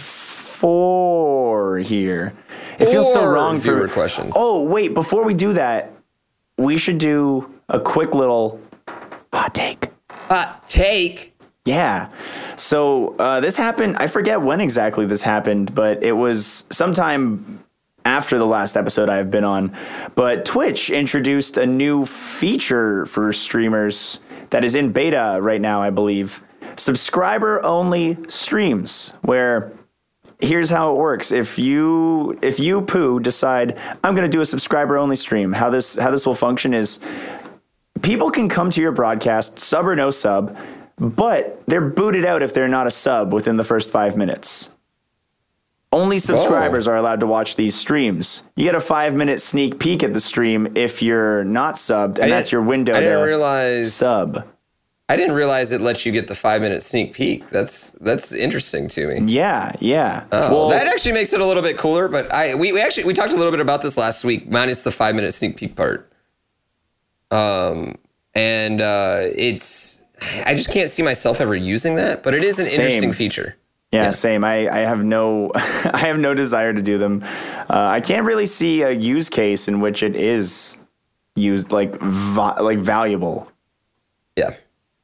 four here. It four feels so wrong for viewer questions. Oh wait, before we do that, we should do a quick little hot take. Hot take. Yeah. So uh, this happened. I forget when exactly this happened, but it was sometime after the last episode I've been on. But Twitch introduced a new feature for streamers that is in beta right now, I believe. Subscriber only streams, where here's how it works. If you if you Pooh decide I'm going to do a subscriber only stream, how this how this will function is people can come to your broadcast, sub or no sub, but they're booted out if they're not a sub within the first five minutes. Only subscribers oh. are allowed to watch these streams. You get a five-minute sneak peek at the stream if you're not subbed, and that's your window I didn't to realize, sub. I didn't realize it lets you get the five-minute sneak peek. That's that's interesting to me. Yeah, yeah. Oh, well, that actually makes it a little bit cooler, but I we, we actually we talked a little bit about this last week, minus the five-minute sneak peek part. Um, and uh, it's... I just can't see myself ever using that, but it is an Same. interesting feature. Yeah, Yeah. same. I, I have no I have no desire to do them. Uh, I can't really see a use case in which it is used like va- like valuable. Yeah.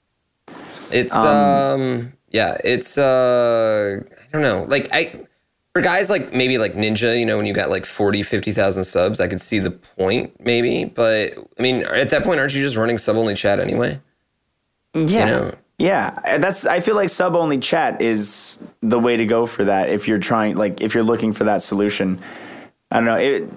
It's Um, um yeah, it's uh I don't know. Like I for guys like maybe like Ninja, you know, when you got like forty, fifty thousand subs, I could see the point maybe, but I mean, at that point aren't you just running sub-only chat anyway? Yeah. You know? Yeah, that's. I feel like sub only chat is the way to go for that. If you're trying, like, if you're looking for that solution, I don't know. It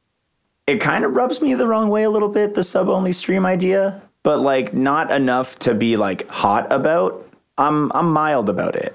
it kind of rubs me the wrong way a little bit, the sub only stream idea, but like not enough to be like hot about. I'm I'm mild about it.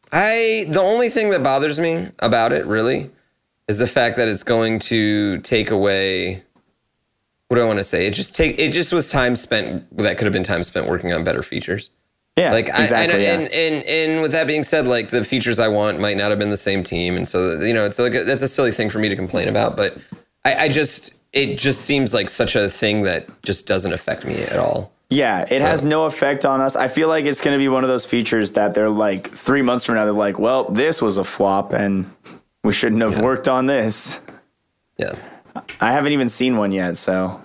I the only thing that bothers me about it really is the fact that it's going to take away. What do I want to say? It just take. It just was time spent that could have been time spent working on better features. Yeah, like exactly. I, yeah. and, and and with that being said, like the features I want might not have been the same team, and so you know it's like a, that's a silly thing for me to complain about. But I, I just it just seems like such a thing that just doesn't affect me at all. Yeah, it has no effect on us. I feel like it's going to be one of those features that they're like three months from now, they're like, well, this was a flop and we shouldn't have Yeah. worked on this. Yeah. I haven't even seen one yet, so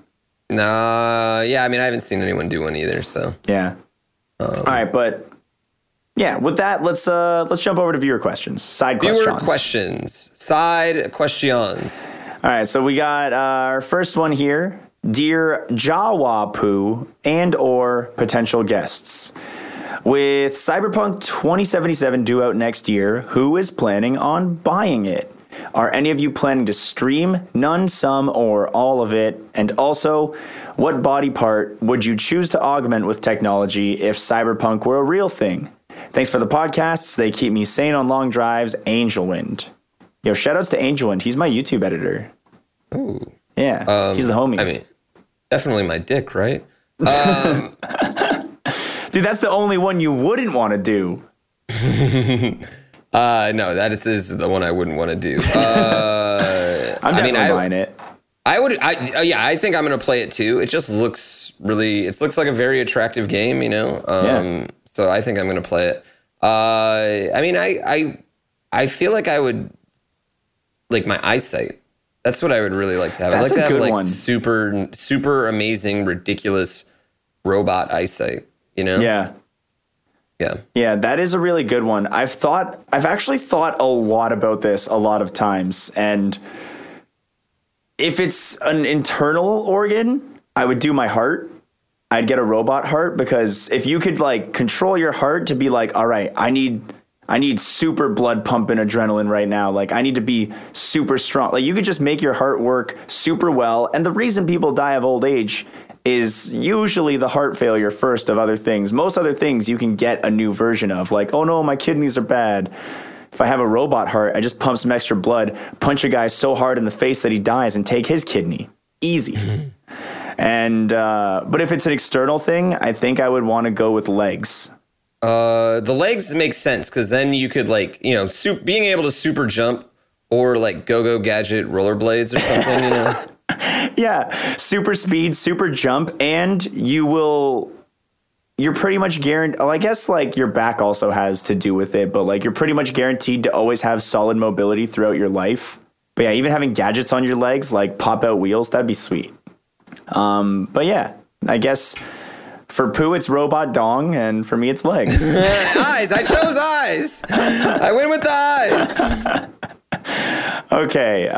Nah. Yeah. I mean, I haven't seen anyone do one either. So yeah. um, All right, but yeah, with that, let's uh let's jump over to viewer questions. Side viewer questions. questions, side questions. All right, so we got uh, our first one here. Dear Jawapu and or potential guests. With Cyberpunk twenty seventy-seven due out next year, who is planning on buying it? Are any of you planning to stream? None, some, or all of it? And also, what body part would you choose to augment with technology if Cyberpunk were a real thing? Thanks for the podcasts. They keep me sane on long drives. Angelwind. Yo, shoutouts to Angelwind. He's my YouTube editor. Ooh. Yeah, Um, he's the homie. I mean, definitely my dick, right? Um, Dude, that's the only one you wouldn't want to do. uh, no, that is, is the one I wouldn't want to do. Uh, I'm I mean, definitely I, buying it. I would, I, uh, yeah, I think I'm going to play it too. It just looks really, it looks like a very attractive game, you know? Um, Yeah. So I think I'm going to play it. Uh, I mean, I, I, I feel like I would, like my eyesight. That's what I would really like to have. That's I'd like a to have good like one. super, super amazing, ridiculous robot eyesight, you know? Yeah. Yeah. Yeah, that is a really good one. I've thought, I've actually thought a lot about this a lot of times. And if it's an internal organ, I would do my heart. I'd get a robot heart, because if you could like control your heart to be like, all right, I need, I need super blood pumping adrenaline right now. Like I need to be super strong. Like you could just make your heart work super well. And the reason people die of old age is usually the heart failure first of other things. Most other things you can get a new version of, like, oh no, my kidneys are bad. If I have a robot heart, I just pump some extra blood, punch a guy so hard in the face that he dies, and take his kidney. Easy. And, uh, but if it's an external thing, I think I would want to go with legs. Uh, the legs make sense because then you could like, you know, su- being able to super jump or like go-go gadget rollerblades or something, you know? Yeah, super speed, super jump, and you will, you're pretty much guaranteed, oh, I guess like your back also has to do with it, but like you're pretty much guaranteed to always have solid mobility throughout your life. But yeah, even having gadgets on your legs, like pop out wheels, that'd be sweet. Um, but yeah, I guess for Pooh, it's robot dong, and for me, it's legs. Eyes, I chose eyes. I win with the eyes. Okay,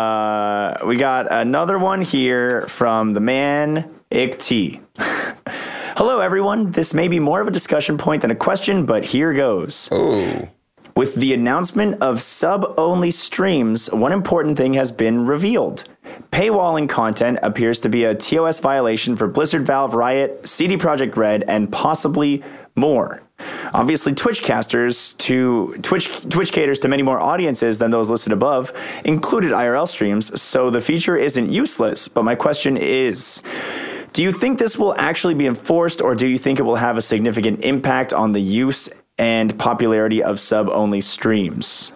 uh, we got another one here from the man Ick-T. Hello, everyone. This may be more of a discussion point than a question, but here goes. Oh. With the announcement of sub-only streams, one important thing has been revealed. Paywalling content appears to be a T O S violation for Blizzard, Valve, Riot, C D Projekt Red, and possibly more. Obviously, Twitch casters to Twitch Twitch caters to many more audiences than those listed above, included I R L streams, so the feature isn't useless. But my question is, do you think this will actually be enforced, or do you think it will have a significant impact on the use and popularity of sub-only streams?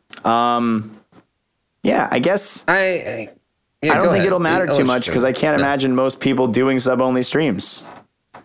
Um, yeah, I guess I, I, yeah, I don't go think ahead. it'll matter I'll too let much you because go. I can't No. imagine most people doing sub-only streams.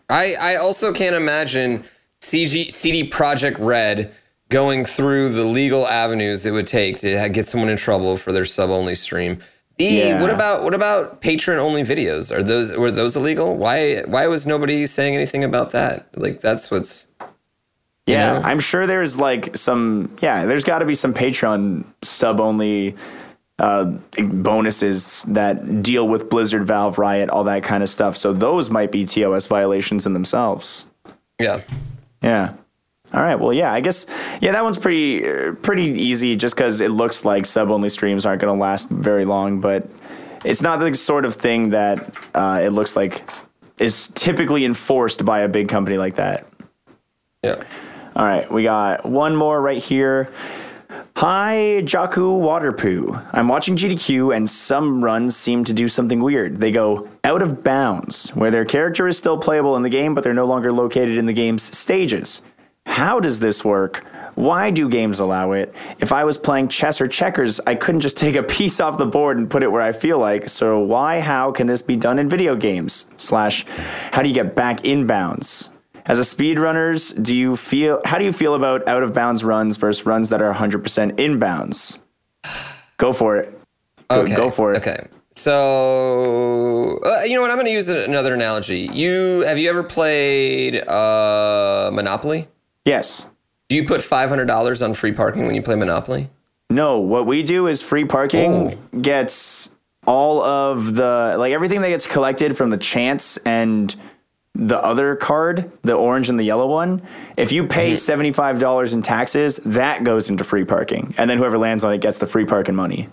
I, I also can't imagine C G, C D Projekt Red going through the legal avenues it would take to get someone in trouble for their sub-only stream. B, Yeah. what about what about patron-only videos? Are those were those illegal? Why why was nobody saying anything about that? Like that's what's Yeah, know? I'm sure there's like some. Yeah, there's got to be some Patreon sub only uh, bonuses that deal with Blizzard, Valve, Riot, all that kind of stuff. So those might be T O S violations in themselves. yeah. Yeah. All right. Well, yeah, I guess, yeah, that one's pretty, uh, pretty easy just because it looks like sub only streams aren't going to last very long, but it's not the sort of thing that uh, it looks like is typically enforced by a big company like that. Yeah. All right. We got one more right here. Hi, Jakku Waterpoo. I'm watching G D Q and some runs seem to do something weird. They go out of bounds, where their character is still playable in the game, but they're no longer located in the game's stages. How does this work? Why do games allow it? If I was playing chess or checkers, I couldn't just take a piece off the board and put it where I feel like. So why, how can this be done in video games? Slash, how do you get back in bounds? As a speedrunners, do you feel? How do you feel about out of bounds runs versus runs that are one hundred percent inbounds? Go for it. Go, Okay. go for it. Okay. So uh, you know what? I'm going to use another analogy. You have you ever played uh, Monopoly? Yes. Do you put five hundred dollars on free parking when you play Monopoly? No. What we do is free parking Oh. gets all of the like everything that gets collected from the chance and the other card, the orange and the yellow one. If you pay Mm-hmm. seventy-five dollars in taxes, that goes into free parking, and then whoever lands on it gets the free parking money.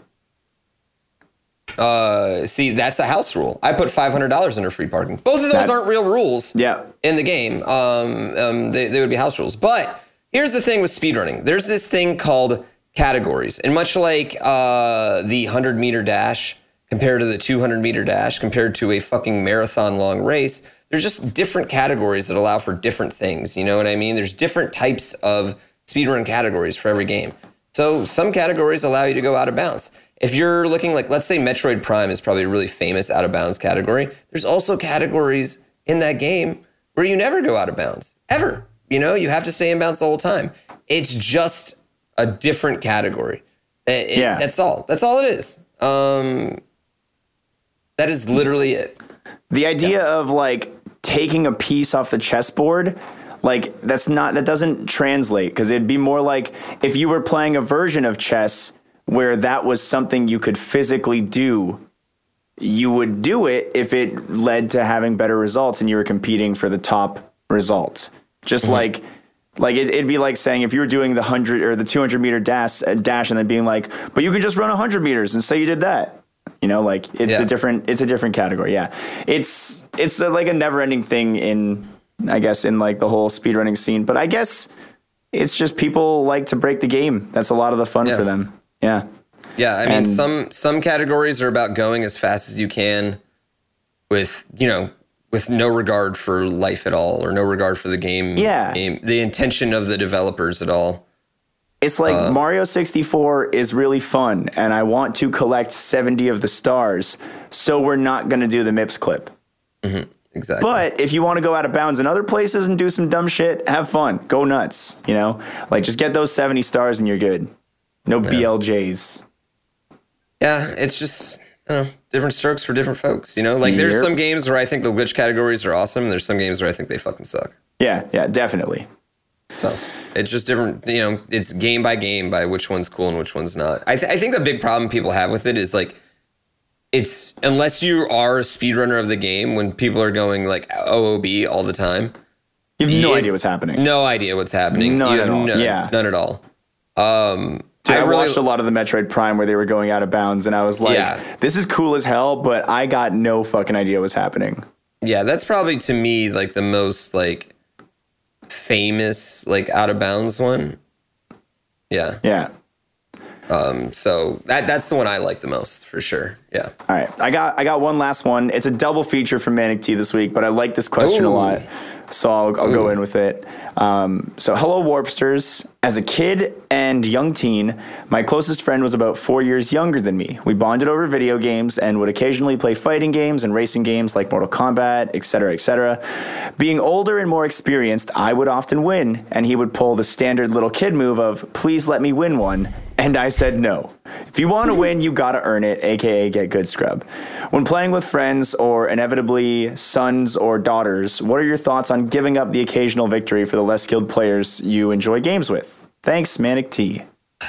Uh, see, that's a house rule. I put five hundred dollars under free parking. Both of those That- aren't real rules. Yeah. In the game, um, um, they, they would be house rules. But here's the thing with speedrunning. There's this thing called categories. And much like uh, the one hundred meter dash compared to the two hundred meter dash compared to a fucking marathon long race, there's just different categories that allow for different things. You know what I mean? There's different types of speedrun categories for every game. So some categories allow you to go out of bounds. If you're looking like, let's say Metroid Prime is probably a really famous out of bounds category. There's also categories in that game where you never go out of bounds, ever. You know, you have to stay in bounds the whole time. It's just a different category. It- it- Yeah. That's all. That's all it is. Um, that is literally it. The idea of like taking a piece off the chessboard, like that's not, that doesn't translate, because it'd be more like if you were playing a version of chess where that was something you could physically do, you would do it if it led to having better results and you were competing for the top result. Just Mm-hmm. like, like it, it'd be like saying if you were doing the hundred or the two hundred meter dash, uh, dash and then being like, but you can just run a hundred meters and say you did that. You know, like it's Yeah. a different, it's a different category. Yeah. It's, it's a, like a never ending thing in, I guess, in like the whole speedrunning scene, but I guess it's just people like to break the game. That's a lot of the fun Yeah. for them. Yeah. Yeah, I mean, And- some some categories are about going as fast as you can with, you know, with no regard for life at all or no regard for the game, Yeah. game the intention of the developers at all. It's like Mario sixty-four is really fun and I want to collect seventy of the stars. So we're not going to do the M I P S clip. Exactly. But if you want to go out of bounds in other places and do some dumb shit, have fun. Go nuts. You know, like just get those seventy stars and you're good. No B L Js. Yeah, it's just, I don't know, different strokes for different folks, you know? Like there's Yep. some games where I think the glitch categories are awesome and there's some games where I think they fucking suck. Yeah. Yeah, definitely. So it's just different, you know, it's game by game by which one's cool and which one's not. I, th- I think the big problem people have with it is like, it's unless you are a speedrunner of the game, when people are going like O O B all the time, You have no Yeah. idea what's happening. no idea what's happening. None You at have all. None, Yeah. none at all. Um, Dude, I, really- watched a lot of the Metroid Prime where they were going out of bounds and I was like, Yeah. this is cool as hell, but I got no fucking idea what's happening. Yeah, that's probably to me like the most like famous like out of bounds one. Yeah. Yeah. Um, so that that's the one I like the most for sure. Yeah. All right. I got I got one last one. It's a double feature from Manic T this week, but I like this question a Ooh. lot. so I'll, I'll go in with it. Um, so, hello, Warpsters. As a kid and young teen, my closest friend was about four years younger than me. We bonded over video games and would occasionally play fighting games and racing games like Mortal Kombat, et cetera, et cetera. Being older and more experienced, I would often win, and he would pull the standard little kid move of, please let me win one. And I said no. If you want to win, you gotta earn it, aka get good scrub. When playing with friends or inevitably sons or daughters, what are your thoughts on giving up the occasional victory for the less skilled players you enjoy games with? Thanks, Manic T.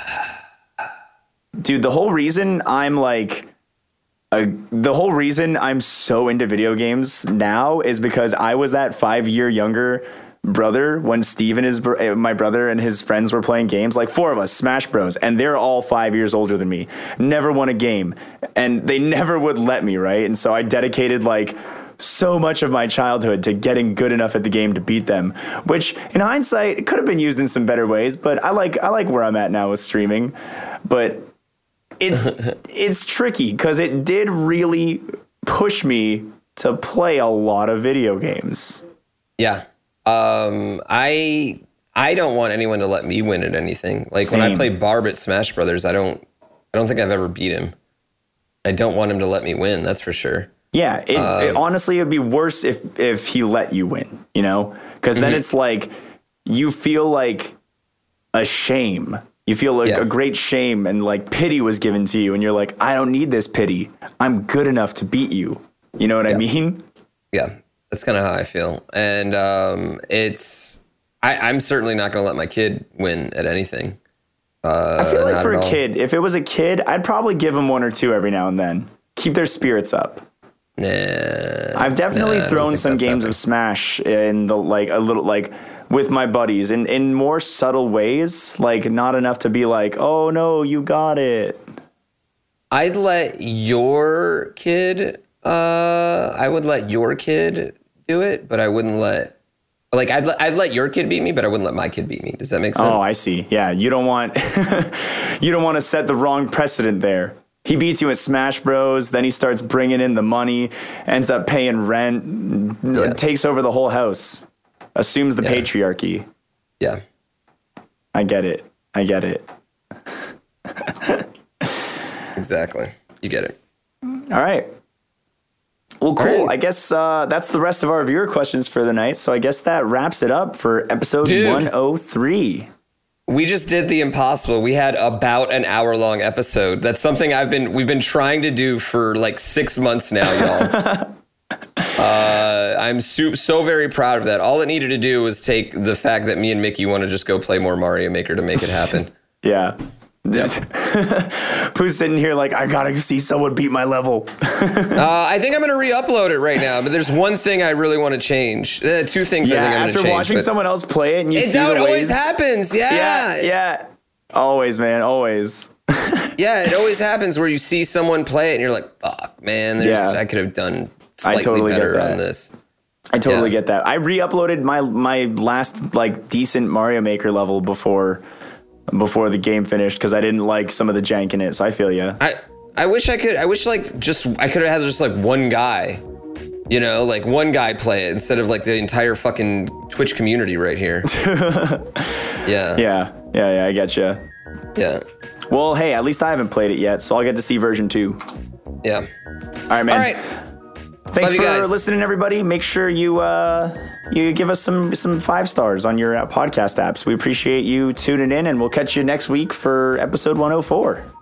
Dude, the whole reason I'm like... Uh, the whole reason I'm so into video games now is because I was that five year younger brother when Steve and his br- my brother and his friends were playing games, like four of us, Smash Bros, and they're all five years older than me. Never won a game, and they never would let me, right? And so I dedicated like so much of my childhood to getting good enough at the game to beat them, which in hindsight it could have been used in some better ways, but I like I like where I'm at now with streaming. But it's it's tricky because it did really push me to play a lot of video games. Yeah. Um, I I don't want anyone to let me win at anything. Like Same. when I play Barb at Smash Brothers, I don't I don't think I've ever beat him. I don't want him to let me win. That's for sure. Yeah, it, um, it honestly it'd be worse if if he let you win. You know, because then mm-hmm. it's like you feel like a shame. You feel like yeah. a great shame and like pity was given to you, and you're like, I don't need this pity. I'm good enough to beat you. You know what yeah. I mean? Yeah. That's kind of how I feel. And um, it's, I, I'm certainly not going to let my kid win at anything. Uh, I feel like for a all. kid, if it was a kid, I'd probably give them one or two every now and then. Keep their spirits up. Nah. I've definitely nah, thrown some games happening. of Smash in the, like, a little, like, with my buddies in, in more subtle ways, like, not enough to be like, oh, no, you got it. I'd let your kid, uh, I would let your kid do it, but I wouldn't let like I'd let, I'd let your kid beat me, but I wouldn't let my kid beat me. Does that make sense? Oh, I see. Yeah, you don't want you don't want to set the wrong precedent there. He beats you at Smash Bros, then he starts bringing in the money, ends up paying rent, yeah. takes over the whole house, assumes the yeah. patriarchy. Yeah. I get it. I get it. Exactly. You get it. All right. Well, cool. Right. I guess uh, that's the rest of our viewer questions for the night. So I guess that wraps it up for episode Dude, one oh three. We just did the impossible. We had about an hour long episode. That's something I've been we've been trying to do for like six months now, y'all. uh, I'm so, so very proud of that. All it needed to do was take the fact that me and Mickey want to just go play more Mario Maker to make it happen. Yeah. Yep. Who's sitting here like, I gotta see someone beat my level. uh, I think I'm gonna re-upload it right now, but there's one thing I really want to change. Uh, two things yeah, I think I'm gonna change. After watching someone else play it and you it's see how the it ways, always happens. Yeah. yeah, yeah, always, man, always. Yeah, it always happens where you see someone play it and you're like, fuck, man, there's, yeah. I could have done slightly I totally better get that. on this. I totally yeah. get that. I re-uploaded my my last like decent Mario Maker level before. before the game finished because I didn't like some of the jank in it. So I feel you. I, I wish I could, I wish like just, I could have had just like one guy, you know, like one guy play it instead of like the entire fucking Twitch community right here. yeah. Yeah. Yeah. Yeah. I get you. Yeah. Well, hey, at least I haven't played it yet. So I'll get to see version two. Yeah. All right, man. All right. Thanks Love for listening, everybody. Make sure you uh, you give us some some five stars on your uh, podcast apps. We appreciate you tuning in, and we'll catch you next week for episode one oh four.